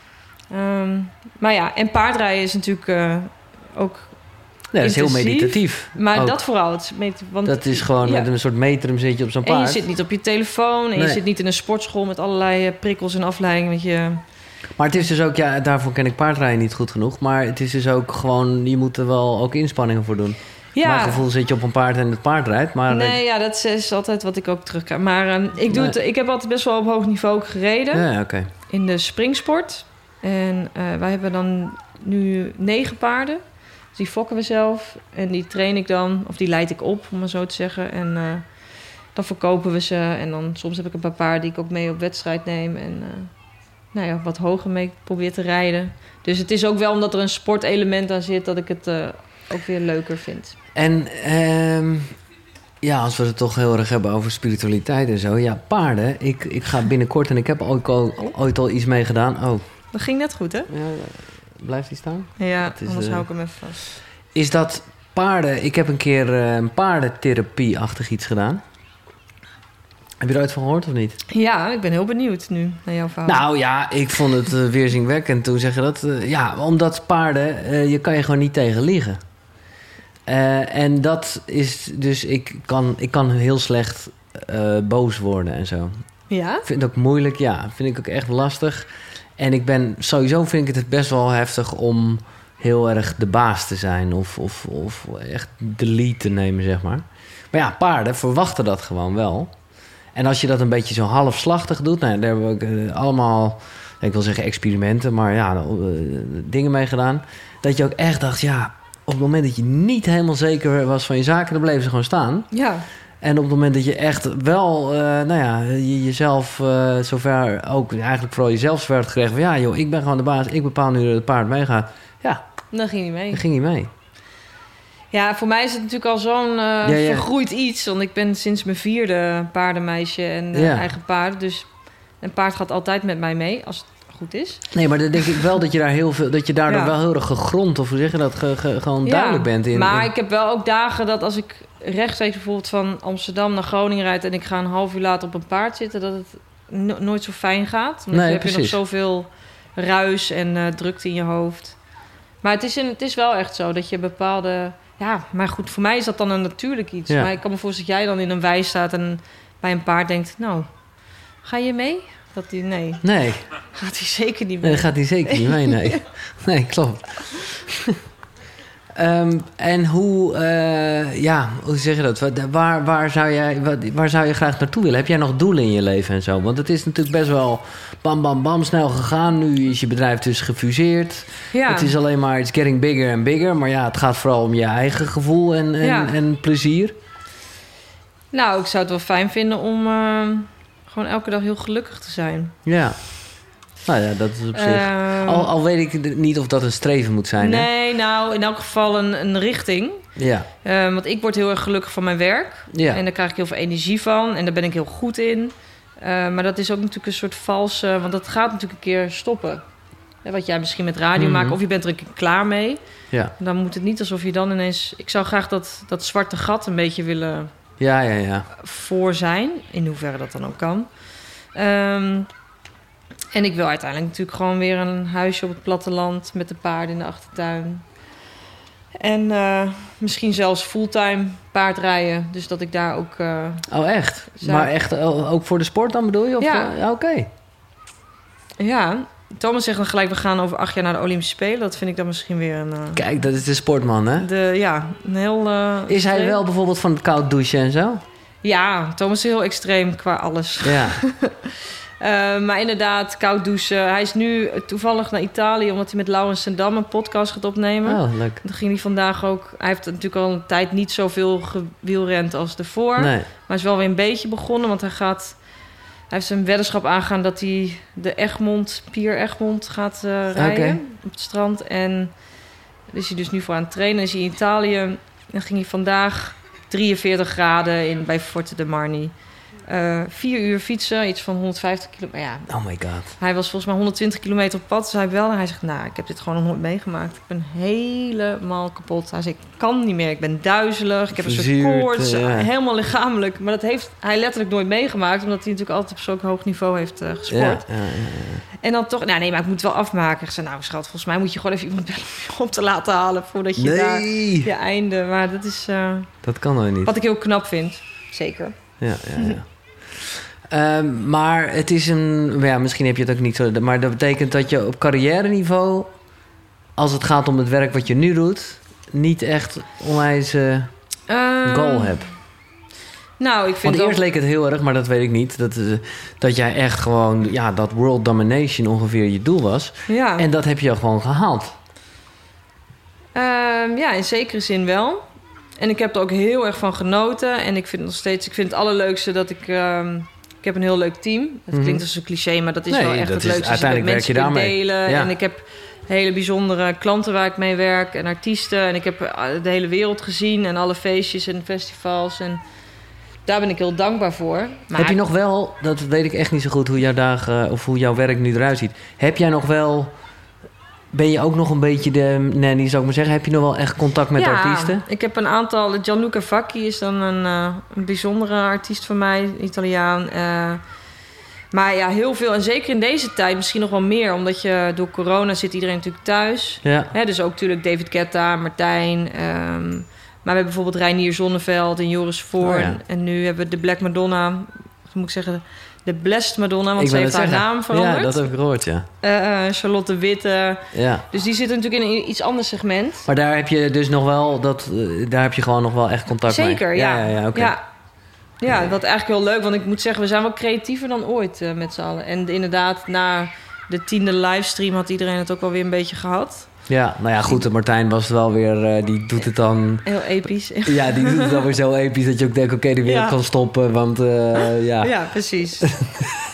Maar ja, en paardrijden is natuurlijk ook... Nee, dat is heel meditatief. Maar ook. Dat vooral. Want dat is gewoon met een soort metrum zit je op zo'n paard. En je zit niet op je telefoon. En je zit niet in een sportschool met allerlei prikkels en afleidingen. Maar het is dus ook... Ja, daarvoor ken ik paardrijden niet goed genoeg. Maar het is dus ook gewoon... Je moet er wel ook inspanningen voor doen. Ja. Mijn gevoel zit je op een paard en het paard rijdt. Maar dat is altijd wat ik ook terugkrijg. Maar ik heb altijd best wel op hoog niveau ook gereden. Ja, okay. In de springsport. En wij hebben dan nu 9 paarden. Die fokken we zelf en die train ik dan, of die leid ik op, om maar zo te zeggen. En dan verkopen we ze. En dan soms heb ik een paar paarden die ik ook mee op wedstrijd neem. En wat hoger mee probeer te rijden. Dus het is ook wel omdat er een sportelement aan zit, dat ik het ook weer leuker vind. En als we het toch heel erg hebben over spiritualiteit en zo. Ja, paarden. Ik ga binnenkort, en ik heb ooit al iets mee gedaan. Oh. Dat ging net goed, hè? Ja, blijft die staan? Ja, anders hou ik hem even vast. Is dat paarden... Ik heb een keer een paardentherapie-achtig iets gedaan. Heb je er ooit van gehoord of niet? Ja, ik ben heel benieuwd nu naar jouw verhaal. Nou ja, ik vond het weerzinwekkend toen zeg je dat. Omdat paarden... je kan je gewoon niet tegen liegen. En dat is dus... Ik kan heel slecht boos worden en zo. Ja? Vind het ook moeilijk. Ja, vind ik ook echt lastig. En sowieso vind ik het best wel heftig om heel erg de baas te zijn. Of echt de lead te nemen, zeg maar. Maar ja, paarden verwachten dat gewoon wel. En als je dat een beetje zo halfslachtig doet... Nou, daar heb ik allemaal, ik wil zeggen experimenten... maar dingen mee gedaan. Dat je ook echt dacht, op het moment dat je niet helemaal zeker was van je zaken... dan bleven ze gewoon staan. Ja. En op het moment dat je echt wel, jezelf zover... ook eigenlijk vooral jezelf zover had gekregen... van ik ben gewoon de baas, ik bepaal nu dat het paard meegaat. Ja, Dan ging hij mee. Dan ging hij mee. Ja, voor mij is het natuurlijk al zo'n vergroeid iets. Want ik ben sinds mijn 4e paardenmeisje en eigen paard. Dus een paard gaat altijd met mij mee, als het goed is. Nee, maar dan denk ik wel dat je daar dat je daardoor wel heel erg gegrond, of hoe zeg je dat, gewoon duidelijk bent in. Maar ik heb wel ook dagen dat als ik rechtstreeks bijvoorbeeld van Amsterdam naar Groningen rijd en ik ga een half uur later op een paard zitten, dat het nooit zo fijn gaat. Omdat heb je nog zoveel ruis en drukte in je hoofd. Maar het is wel echt zo dat je bepaalde... Ja, maar goed, voor mij is dat dan een natuurlijk iets. Ja. Maar ik kan me voorstellen dat jij dan in een wei staat en bij een paard denkt, nou, ga je mee? Nee. Gaat hij zeker niet mee. Nee, gaat hij zeker niet mee, nee. Nee, klopt. En hoe zeg je dat? Waar zou je graag naartoe willen? Heb jij nog doelen in je leven en zo? Want het is natuurlijk best wel bam, bam, bam snel gegaan. Nu is je bedrijf dus gefuseerd. Ja. Het is alleen maar, it's getting bigger and bigger. Maar ja, het gaat vooral om je eigen gevoel en plezier. Nou, ik zou het wel fijn vinden om gewoon elke dag heel gelukkig te zijn. Ja. Nou ja, dat is op zich... Al weet ik niet of dat een streven moet zijn. Nee, nou, in elk geval een richting. Ja. Want ik word heel erg gelukkig van mijn werk. Ja. En daar krijg ik heel veel energie van. En daar ben ik heel goed in. Maar dat is ook natuurlijk een soort valse... Want dat gaat natuurlijk een keer stoppen. Wat jij misschien met radio maakt. Of je bent er een keer klaar mee. Ja. Dan moet het niet alsof je dan ineens... Ik zou graag dat zwarte gat een beetje willen... voor zijn. In hoeverre dat dan ook kan. En ik wil uiteindelijk natuurlijk gewoon weer een huisje op het platteland met de paarden in de achtertuin. En misschien zelfs fulltime paardrijden. Dus dat ik daar ook... oh, echt? Maar echt ook voor de sport dan bedoel je? Of, ja. Oké. Ja, Thomas zegt dan gelijk, we gaan over 8 jaar naar de Olympische Spelen. Dat vind ik dan misschien weer een... Kijk, dat is de sportman, hè? Een heel... is hij wel bijvoorbeeld van het koud douchen en zo? Ja, Thomas is heel extreem qua alles. Ja. Maar inderdaad, koud douchen. Hij is nu toevallig naar Italië... omdat hij met Laurens ten Dam een podcast gaat opnemen. Oh, leuk. Dan ging hij vandaag ook... Hij heeft natuurlijk al een tijd niet zoveel gewielrend als ervoor. Nee. Maar is wel weer een beetje begonnen. Want hij heeft zijn weddenschap aangegaan... dat hij de Pier Egmond gaat rijden op het strand. En daar is hij dus nu voor aan het trainen. Is hij in Italië. Dan ging hij vandaag 43 graden bij Forte de Marni... 4 uur fietsen, iets van 150 kilometer. Ja, oh my god. Hij was volgens mij 120 kilometer op pad. Dus hij belde en hij zegt, ik heb dit gewoon nog nooit meegemaakt. Ik ben helemaal kapot. Hij zegt, ik kan niet meer. Ik ben duizelig. Ik heb een soort koorts. Helemaal lichamelijk. Maar dat heeft hij letterlijk nooit meegemaakt. Omdat hij natuurlijk altijd op zo'n hoog niveau heeft gesport. Ja. En dan toch, maar ik moet wel afmaken. Ik zei, schat, volgens mij moet je gewoon even iemand bellen om te laten halen. Voordat je daar je einde. Maar dat is... dat kan nou niet. Wat ik heel knap vind. Zeker. Ja. Maar het is misschien heb je het ook niet zo... Maar dat betekent dat je op carrière-niveau... als het gaat om het werk wat je nu doet... niet echt onwijs goal hebt. Nou, ik vind... Want eerst leek het heel erg, maar dat weet ik niet... dat jij echt gewoon... dat world domination ongeveer je doel was. Ja. En dat heb je gewoon gehaald. In zekere zin wel. En ik heb er ook heel erg van genoten. En ik vind nog steeds... Ik vind het allerleukste dat ik... ik heb een heel leuk team. Het klinkt als een cliché, maar dat is wel echt het leukste. Uiteindelijk werk je daarmee. Delen. Ja. En ik heb hele bijzondere klanten waar ik mee werk. En artiesten. En ik heb de hele wereld gezien. En alle feestjes en festivals. En daar ben ik heel dankbaar voor. Maar heb je nog wel... Dat weet ik echt niet zo goed hoe jouw dagen... of hoe jouw werk nu eruit ziet. Heb jij nog wel... Ben je ook nog een beetje de nanny, zou ik maar zeggen? Heb je nog wel echt contact met artiesten? Ik heb een aantal... Gianluca Vacchi is dan een bijzondere artiest van mij, Italiaan. Maar heel veel. En zeker in deze tijd misschien nog wel meer. Omdat door corona zit iedereen natuurlijk thuis. Ja. Dus ook natuurlijk David Guetta, Martijn. Maar we hebben bijvoorbeeld Reinier Zonneveld en Joris Voorn. Oh, en nu hebben we de Black Madonna. Wat moet ik zeggen... De Blessed Madonna, want ze heeft haar naam veranderd. Ja, dat heb ik gehoord, ja. Charlotte Witte. Ja. Dus die zitten natuurlijk in een iets ander segment. Maar daar heb je dus nog wel... daar heb je gewoon nog wel echt contact mee. Zeker, ja. Ja, okay. Ja, dat is eigenlijk heel leuk. Want ik moet zeggen, we zijn wel creatiever dan ooit met z'n allen. En inderdaad, na de 10e livestream had iedereen het ook wel weer een beetje gehad. Ja, goed, Martijn was het wel weer... die doet het dan... Heel episch. Ja, die doet het dan weer zo episch... dat je ook denkt, die wereld kan stoppen, want ja... Ja, precies.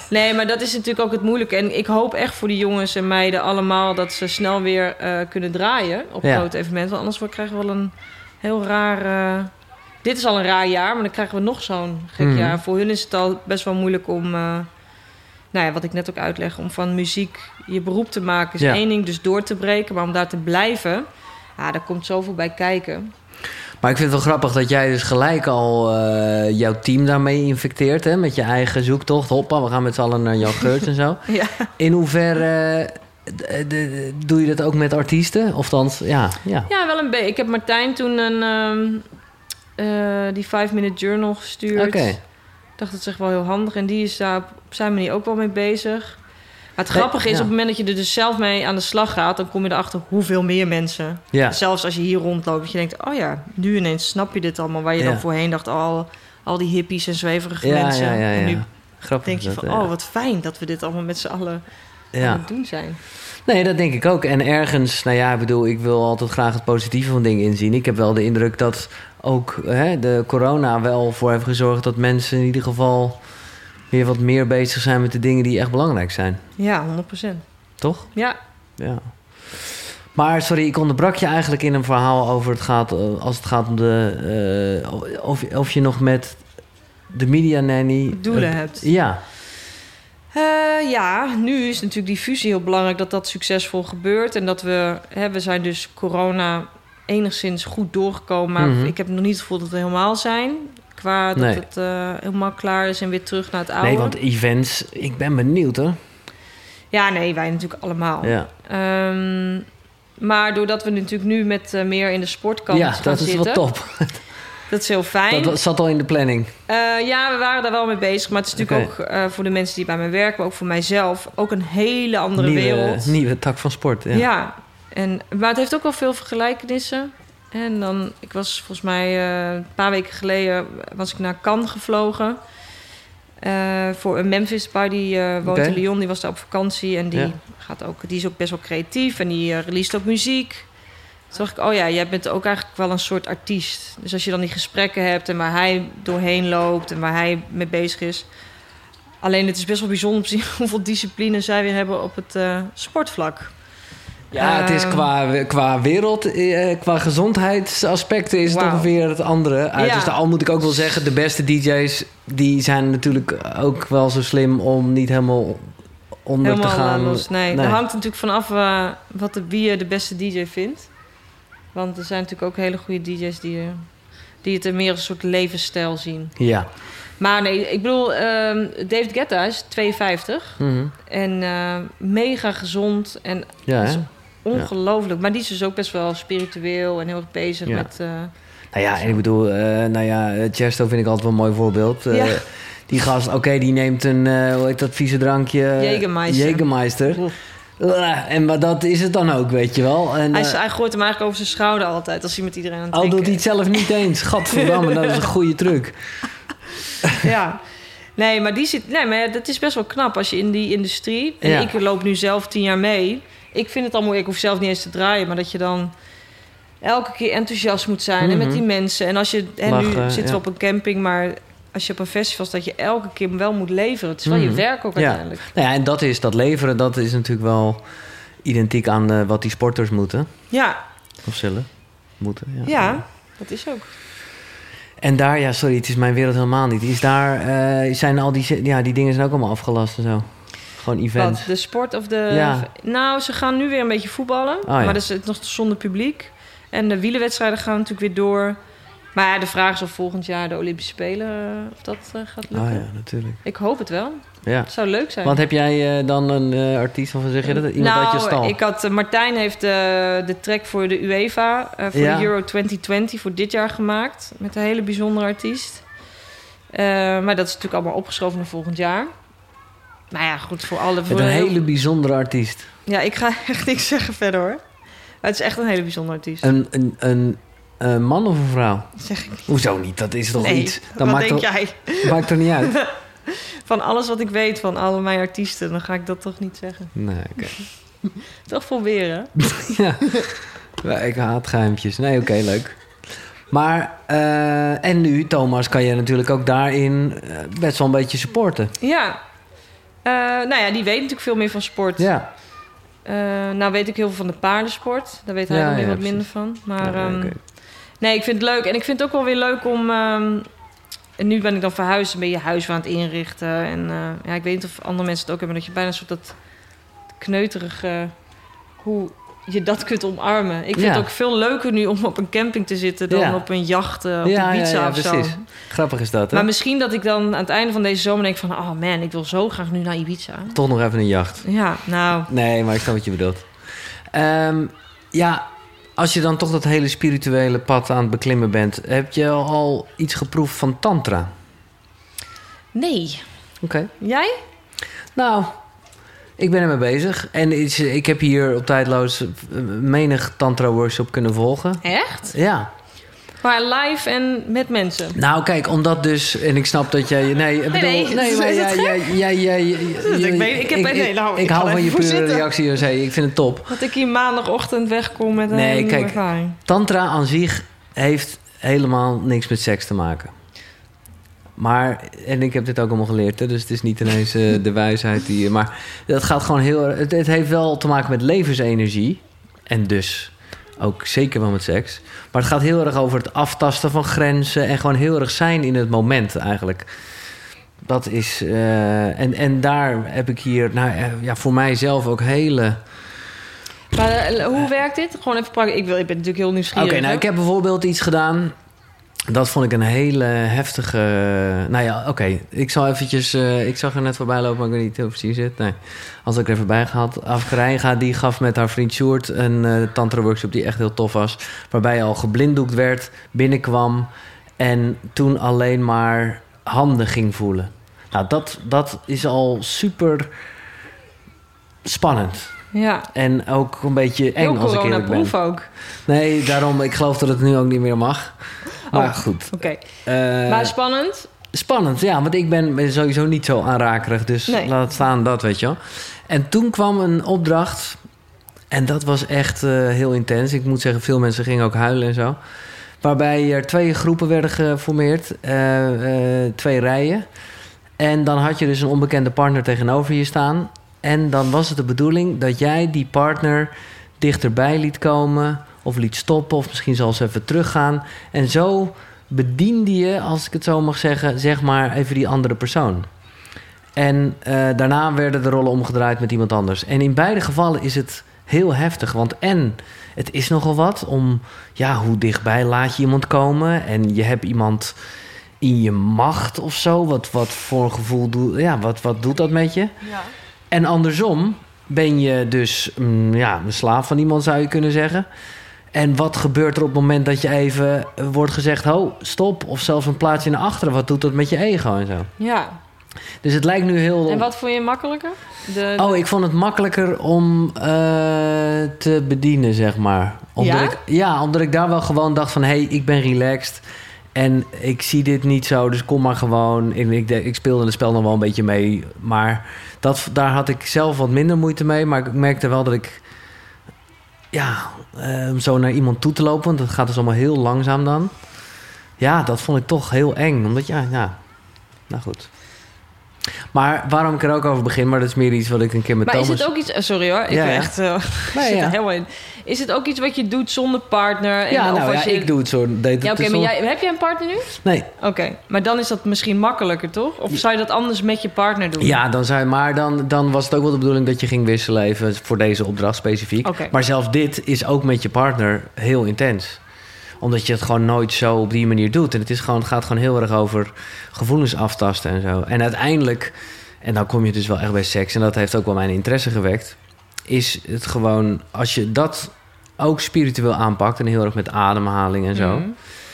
Nee, maar dat is natuurlijk ook het moeilijke. En ik hoop echt voor die jongens en meiden allemaal... dat ze snel weer kunnen draaien op grote evenementen. Want anders krijgen we wel een heel raar... dit is al een raar jaar, maar dan krijgen we nog zo'n gek jaar. Voor hun is het al best wel moeilijk om... wat ik net ook uitleg... om van muziek je beroep te maken... is één ding, dus door te breken. Maar om daar te blijven... daar komt zoveel bij kijken... Maar ik vind het wel grappig dat jij dus gelijk al jouw team daarmee infecteert. Hè? Met je eigen zoektocht. Hoppa, we gaan met z'n allen naar Jan Geurts en zo. Ja. In hoeverre doe je dat ook met artiesten? Of dan, ja, wel een beetje. Ik heb Martijn toen die 5-minute journal gestuurd. Okay. Ik dacht, dat is echt wel heel handig. En die is daar op zijn manier ook wel mee bezig. Maar het grappige is, op het moment dat je er dus zelf mee aan de slag gaat... dan kom je erachter hoeveel meer mensen. Ja. Zelfs als je hier rondloopt, dat je denkt... oh ja, nu ineens snap je dit allemaal. Waar je dan voorheen dacht, al die hippies en zweverige mensen. En nu grappig denk je van, wat fijn dat we dit allemaal met z'n allen aan het doen zijn. Nee, dat denk ik ook. En ergens, ik wil altijd graag het positieve van dingen inzien. Ik heb wel de indruk dat ook de corona wel voor heeft gezorgd... dat mensen in ieder geval... weer wat meer bezig zijn met de dingen die echt belangrijk zijn. Ja, 100%. Toch? Ja. Maar, sorry, ik onderbrak je eigenlijk in een verhaal over als het gaat om of je nog met de Media Nanny... doelen hebt. Ja. Nu is natuurlijk die fusie heel belangrijk... dat succesvol gebeurt. En dat we zijn dus corona enigszins goed doorgekomen... maar ik heb nog niet het gevoel dat we helemaal zijn... qua dat het helemaal klaar is en weer terug naar het oude. Nee, want events, ik ben benieuwd, hoor. Ja, nee, wij natuurlijk allemaal. Ja. Maar doordat we natuurlijk nu met meer in de sportkant gaan zitten... Ja, dat is wel top. Dat is heel fijn. Dat zat al in de planning. We waren daar wel mee bezig. Maar het is natuurlijk ook voor de mensen die bij mij werken... maar ook voor mijzelf, ook een hele andere wereld. Nieuwe tak van sport, ja. Maar het heeft ook wel veel vergelijkenissen... En dan, ik was volgens mij een paar weken geleden... was ik naar Cannes gevlogen. Voor een Memphis bar. Die woont in Lyon, die was daar op vakantie. En die is ook best wel creatief. En die released ook muziek. Toen dacht ik, jij bent ook eigenlijk wel een soort artiest. Dus als je dan die gesprekken hebt... en waar hij doorheen loopt en waar hij mee bezig is... Alleen het is best wel bijzonder om te zien... hoeveel discipline zij weer hebben op het sportvlak... Ja, het is qua wereld, qua gezondheidsaspecten is het ongeveer het andere. Dus al moet ik ook wel zeggen, de beste DJ's... die zijn natuurlijk ook wel zo slim om niet helemaal onder te gaan. Los. Nee, dat hangt natuurlijk vanaf wie je de beste DJ vindt. Want er zijn natuurlijk ook hele goede DJ's die het er meer als een soort levensstijl zien. Ja. Maar nee, ik bedoel, David Guetta is 52. Mm-hmm. En mega gezond. En ongelooflijk. Ja. Maar die is dus ook best wel spiritueel en heel erg bezig met... en ik bedoel, Chesto vind ik altijd wel een mooi voorbeeld. Die gast, die neemt een, hoe heet dat vieze drankje? Jägermeister. Maar dat is het dan ook, weet je wel. En, hij gooit hem eigenlijk over zijn schouder altijd... als hij met iedereen aan het drinken al doet hij het zelf niet eens. Gadverdamme, dat is een goede truc. Ja. Nee, maar dat is best wel knap als je in die industrie... En ik loop nu zelf 10 jaar mee... Ik vind het al mooi, ik hoef zelf niet eens te draaien... maar dat je dan elke keer enthousiast moet zijn... en met die mensen. En als je... nu zitten we op een camping... maar als je op een festival staat... dat je elke keer wel moet leveren. Het is wel je werk ook uiteindelijk. Nou ja, en dat leveren... dat is natuurlijk wel identiek aan wat die sporters moeten. Ja. Of zullen moeten. Ja, dat is ook. En daar, het is mijn wereld helemaal niet. Is daar, zijn al die dingen zijn ook allemaal afgelast en zo? Gewoon events. Wat, de sport of de... Ja. Nou, ze gaan nu weer een beetje voetballen. Maar dat is nog zonder publiek. En de wielerwedstrijden gaan natuurlijk weer door. Maar de vraag is of volgend jaar de Olympische Spelen... of dat gaat lukken. Ja, natuurlijk. Ik hoop het wel. Ja. Het zou leuk zijn. Want heb jij dan een artiest, of zeg je dat? Iemand uit je stal? Martijn heeft de track voor de UEFA... voor de Euro 2020 voor dit jaar gemaakt. Met een hele bijzondere artiest. Maar dat is natuurlijk allemaal opgeschoven naar volgend jaar. Nou ja, goed, voor alle... Met een hele bijzondere artiest. Ja, ik ga echt niks zeggen verder, hoor. Maar het is echt een hele bijzondere artiest. Een man of een vrouw? Zeg ik niet. Hoezo niet? Dat is toch iets... Wat denk jij? Maakt er niet uit. Van alles wat ik weet van alle mijn artiesten... dan ga ik dat toch niet zeggen. Nee, oké. Toch proberen. Ja, ik haat geheimpjes. Nee, oké, leuk. Maar, en nu, Thomas, kan je natuurlijk ook daarin best wel een beetje supporten. Ja. Die weet natuurlijk veel meer van sport. Ja. Nou weet ik heel veel van de paardensport. Daar weet hij nog weer wat minder van. Maar nee, ik vind het leuk. En ik vind het ook wel weer leuk om... en nu ben ik dan verhuisd, ben je huis aan het inrichten. En ik weet niet of andere mensen het ook hebben... dat je bijna een soort dat kneuterige... hoe je dat kunt omarmen. Ik vind het ook veel leuker nu om op een camping te zitten... dan op een jacht op Ibiza of zo. Precies. Grappig is dat, hè? Maar misschien dat ik dan aan het einde van deze zomer denk van... oh man, ik wil zo graag nu naar Ibiza. Toch nog even een jacht. Ja, nou... Nee, maar ik snap wat je bedoelt. Als je dan toch dat hele spirituele pad aan het beklimmen bent... heb je al iets geproefd van tantra? Nee. Oké. Jij? Nou, ik ben ermee bezig. En ik heb hier op Tijdloos menig tantra-workshop kunnen volgen. Echt? Ja. Maar live en met mensen? Nou, kijk, omdat dus... En ik snap dat jij... Ik hou van je pure reactie, José. Ik vind het top. Dat ik hier maandagochtend wegkom met een nieuwe ervaring. Tantra aan zich heeft helemaal niks met seks te maken. Maar, en ik heb dit ook allemaal geleerd, hè, dus het is niet ineens de wijsheid die... Maar dat gaat gewoon heel... Het heeft wel te maken met levensenergie. En dus ook zeker wel met seks. Maar het gaat heel erg over het aftasten van grenzen... en gewoon heel erg zijn in het moment eigenlijk. Dat is... En daar heb ik hier voor mijzelf ook hele... Maar hoe werkt dit? Gewoon even praktisch. Ik ben natuurlijk heel nieuwsgierig. Oké, ik heb bijvoorbeeld iets gedaan... Dat vond ik een hele heftige... Ik zal eventjes... ik zag er net voorbij lopen, maar ik weet niet of ze hier zit. Nee, als ik er even bij gehad. Afgerijnga, die gaf met haar vriend Sjoerd... een tantra-workshop die echt heel tof was. Waarbij je al geblinddoekt werd, binnenkwam... en toen alleen maar handen ging voelen. Nou, dat is al super spannend. Ja. En ook een beetje eng, heel als ik eerlijk ben. Ook. Nee, daarom, ik geloof dat het nu ook niet meer mag. Maar goed. Oké. Maar spannend? Spannend, ja. Want ik ben sowieso niet zo aanrakerig. Dus laat het staan dat, weet je wel. En toen kwam een opdracht. En dat was echt heel intens. Ik moet zeggen, veel mensen gingen ook huilen en zo. Waarbij er 2 groepen werden geformeerd. 2 rijen. En dan had je dus een onbekende partner tegenover je staan. En dan was het de bedoeling dat jij die partner dichterbij liet komen... of liet stoppen, of misschien zelfs even teruggaan. En zo bediende je, als ik het zo mag zeggen... zeg maar even die andere persoon. En daarna werden de rollen omgedraaid met iemand anders. En in beide gevallen is het heel heftig. Want het is nogal wat om... hoe dichtbij laat je iemand komen? En je hebt iemand in je macht of zo. Wat voor een gevoel doet... wat doet dat met je? Ja. En andersom ben je dus een slaaf van iemand, zou je kunnen zeggen. En wat gebeurt er op het moment dat je even wordt gezegd... ho, stop, of zelfs een plaatsje naar achteren. Wat doet dat met je ego en zo? Ja. Dus het lijkt nu heel... En wat vond je makkelijker? Ik vond het makkelijker om te bedienen, zeg maar. Omdat ik daar wel gewoon dacht van... ik ben relaxed en ik zie dit niet zo, dus kom maar gewoon. Ik speelde het spel nog wel een beetje mee, maar daar had ik zelf wat minder moeite mee. Maar ik merkte wel dat ik... om zo naar iemand toe te lopen... want dat gaat dus allemaal heel langzaam dan. Ja, dat vond ik toch heel eng. Omdat, nou goed. Maar waarom ik er ook over begin... maar dat is meer iets wat ik een keer met Thomas... Maar is het ook iets... Sorry hoor, ik ben echt... zit er helemaal in. Is het ook iets wat je doet zonder partner? En ik doe het zo. Maar heb jij een partner nu? Nee. Oké, maar dan is dat misschien makkelijker, toch? Of zou je dat anders met je partner doen? Ja, dan was het ook wel de bedoeling... dat je ging wisselen even voor deze opdracht specifiek. Okay. Maar zelfs dit is ook met je partner heel intens. Omdat je het gewoon nooit zo op die manier doet. En het gaat gewoon heel erg over gevoelens aftasten en zo. En uiteindelijk, en dan kom je dus wel echt bij seks... en dat heeft ook wel mijn interesse gewekt... is het gewoon, als je dat ook spiritueel aanpakt... en heel erg met ademhaling en zo...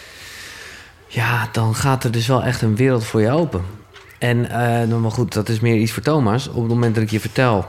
dan gaat er dus wel echt een wereld voor je open. En maar goed, dat is meer iets voor Thomas. Op het moment dat ik je vertel...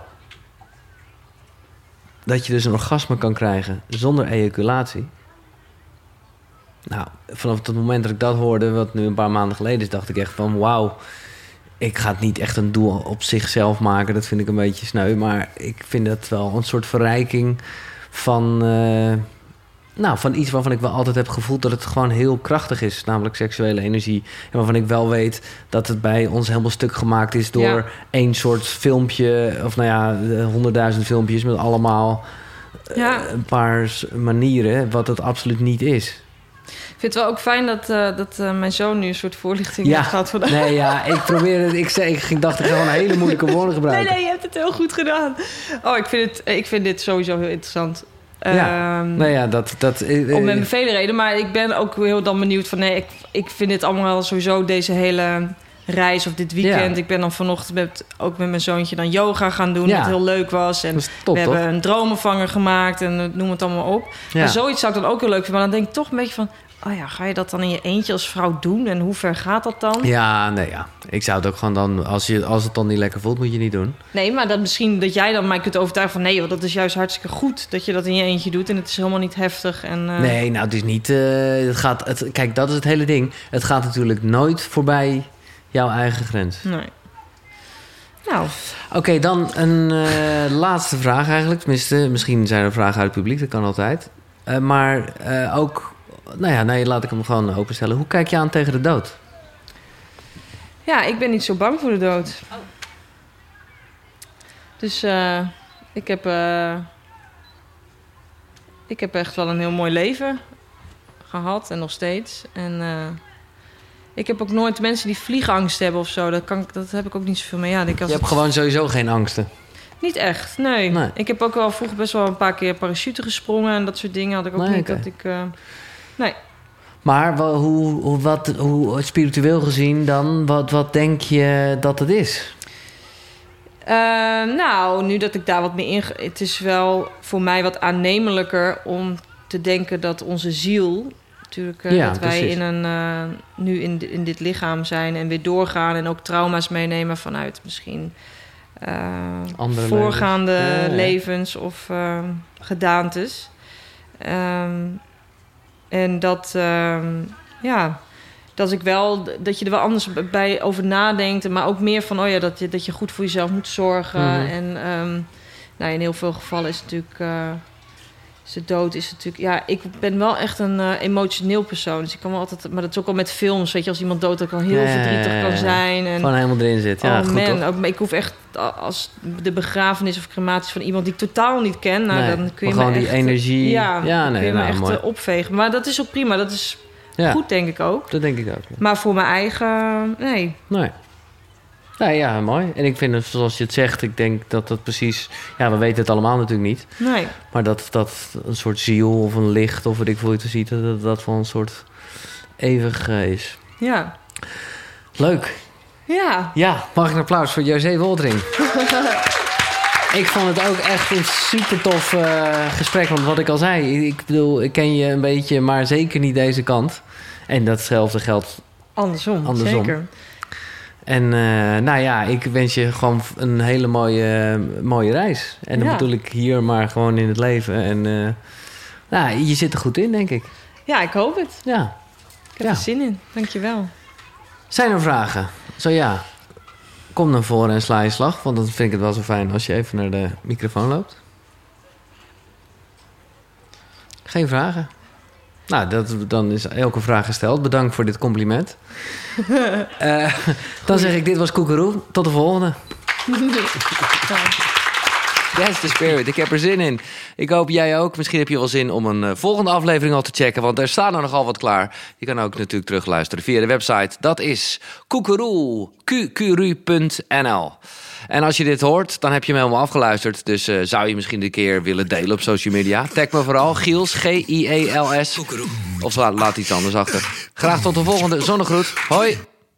dat je dus een orgasme kan krijgen zonder ejaculatie... Nou, vanaf het moment dat ik dat hoorde, wat nu een paar maanden geleden is... dacht ik echt van wauw, ik ga het niet echt een doel op zichzelf maken. Dat vind ik een beetje sneu, maar ik vind het wel een soort verrijking van Nou, van iets waarvan ik wel altijd heb gevoeld dat het gewoon heel krachtig is. Namelijk seksuele energie. En waarvan ik wel weet dat het bij ons helemaal stuk gemaakt is door één soort filmpje. Of 100.000 filmpjes met allemaal een paar manieren. Wat het absoluut niet is. Ik vind het wel ook fijn dat mijn zoon nu een soort voorlichting heeft gehad vandaag. Nee, ik probeer het. Ik dacht, ik ga gewoon hele moeilijke woorden gebruiken. Nee, je hebt het heel goed gedaan. Oh, ik vind dit sowieso heel interessant. Om met vele redenen. Maar ik ben ook heel dan benieuwd van... Nee, ik vind dit allemaal sowieso deze hele reis of dit weekend. Ja. Ik ben dan vanochtend ook met mijn zoontje dan yoga gaan doen. Wat heel leuk was. En top, we hebben een dromenvanger gemaakt en noem het allemaal op. Ja. Maar zoiets zou ik dan ook heel leuk vinden. Maar dan denk ik toch een beetje van... Oh ja, ga je dat dan in je eentje als vrouw doen? En hoe ver gaat dat dan? Ik zou het ook gewoon dan... Als het dan niet lekker voelt, moet je niet doen. Nee, maar misschien dat jij dan mij kunt overtuigen van... Nee, joh, dat is juist hartstikke goed dat je dat in je eentje doet. En het is helemaal niet heftig. En, Nee, nou, het is niet... kijk, dat is het hele ding. Het gaat natuurlijk nooit voorbij jouw eigen grens. Nee. Nou. Oké, dan een laatste vraag eigenlijk. Tenminste, misschien zijn er vragen uit het publiek. Dat kan altijd. Maar ook... laat ik hem gewoon openstellen. Hoe kijk je aan tegen de dood? Ja, ik ben niet zo bang voor de dood. Oh. Dus ik heb echt wel een heel mooi leven gehad en nog steeds. En ik heb ook nooit mensen die vliegangst hebben of zo. Dat heb ik ook niet zoveel mee. Ja, je hebt gewoon sowieso geen angsten? Niet echt, nee. Ik heb ook wel vroeger best wel een paar keer parachute gesprongen en dat soort dingen had ik ook niet. Dat ik... Nee. Maar hoe spiritueel gezien dan, wat denk je dat het is? Nu dat ik daar wat mee in... Het is wel voor mij wat aannemelijker om te denken dat onze ziel... Natuurlijk, dat wij nu in dit lichaam zijn en weer doorgaan... en ook trauma's meenemen vanuit misschien voorgaande levens of gedaantes. En dat dat je er wel anders bij over nadenkt. Maar ook meer van, dat je goed voor jezelf moet zorgen. Mm-hmm. En in heel veel gevallen is natuurlijk... de dood is natuurlijk... Ja, ik ben wel echt een emotioneel persoon. Dus ik kan wel altijd... Maar dat is ook al met films. Weet je, als iemand dood ook al heel verdrietig kan zijn. En, gewoon helemaal erin zit. Ja, ook, ik hoef echt... Als de begrafenis of crematie van iemand die ik totaal niet ken... dan kun je gewoon me die energie... kun je me echt opvegen. Maar dat is ook prima. Dat is goed, denk ik ook. Dat denk ik ook. Ja. Maar voor mijn eigen... Nee. Ja, mooi. En ik vind het, zoals je het zegt, ik denk dat dat precies... Ja, we weten het allemaal natuurlijk niet. Nee. Maar dat een soort ziel of een licht, of wat ik voor je te ziet... dat wel een soort eeuwig is. Ja. Leuk. Ja. Ja, mag ik een applaus voor José Woltering. Ik vond het ook echt een super tof gesprek. Want wat ik al zei, ik bedoel, ik ken je een beetje... maar zeker niet deze kant. En datzelfde geldt andersom. Zeker. En ik wens je gewoon een hele mooie reis. En dan bedoel ik hier maar gewoon in het leven. En je zit er goed in, denk ik. Ja, ik hoop het. Ja. Ik heb er zin in. Dankjewel. Zijn er vragen? Zo ja. Kom naar voren en sla je slag. Want dan vind ik het wel zo fijn als je even naar de microfoon loopt. Geen vragen? Nou, dan is elke vraag gesteld. Bedankt voor dit compliment. Dan zeg ik, dit was Koekeroe. Tot de volgende. That's the spirit. Ik heb er zin in. Ik hoop jij ook. Misschien heb je wel zin om een volgende aflevering al te checken. Want er staan er nogal wat klaar. Je kan ook natuurlijk terugluisteren via de website. Dat is koekeroe.nl. En als je dit hoort, dan heb je hem helemaal afgeluisterd. Dus zou je misschien een keer willen delen op social media. Tag me vooral, Giels, Giels. Of laat iets anders achter. Graag tot de volgende zonnegroet. Hoi.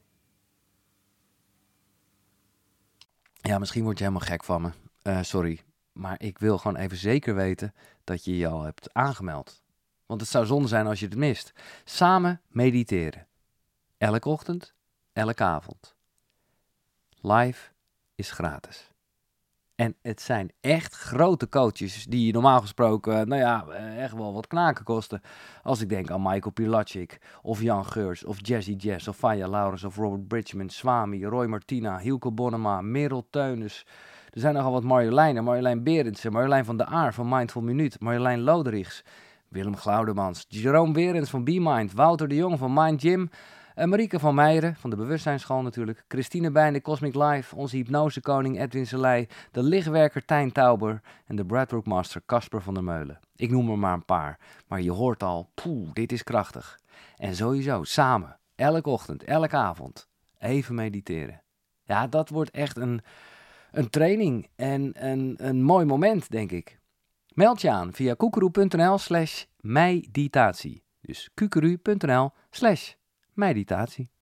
Ja, misschien word je helemaal gek van me. Sorry. Maar ik wil gewoon even zeker weten dat je je al hebt aangemeld. Want het zou zonde zijn als je het mist. Samen mediteren. Elke ochtend, elke avond. Live is gratis. En het zijn echt grote coaches die normaal gesproken, echt wel wat knaken kosten. Als ik denk aan Michael Pilatschik, of Jan Geurs, of Jazzy Jazz, of Faya Laurens, of Robert Bridgman, Swami, Roy Martina, Hielke Bonnema, Merel Teunis. Er zijn nogal wat Marjoleinen, Marjolein Berendsen, Marjolein van der Aar van Mindful Minuut, Marjolein Loderichs. Willem Glaudemans, Jerome Werens van BeMind, Wouter de Jong van Mind Gym, Marieke van Meijeren van de Bewustzijnsschool natuurlijk, Christine Bij, de Cosmic Life, onze hypnosekoning Edwin Selei, de lichtwerker Tijn Tauber en de Breathwork Master Casper van der Meulen. Ik noem er maar een paar, maar je hoort al, dit is krachtig. En sowieso, samen, elke ochtend, elke avond, even mediteren. Ja, dat wordt echt een training en een mooi moment, denk ik. Meld je aan via kukuru.nl/meditatie. Dus kukuru.nl/meditatie.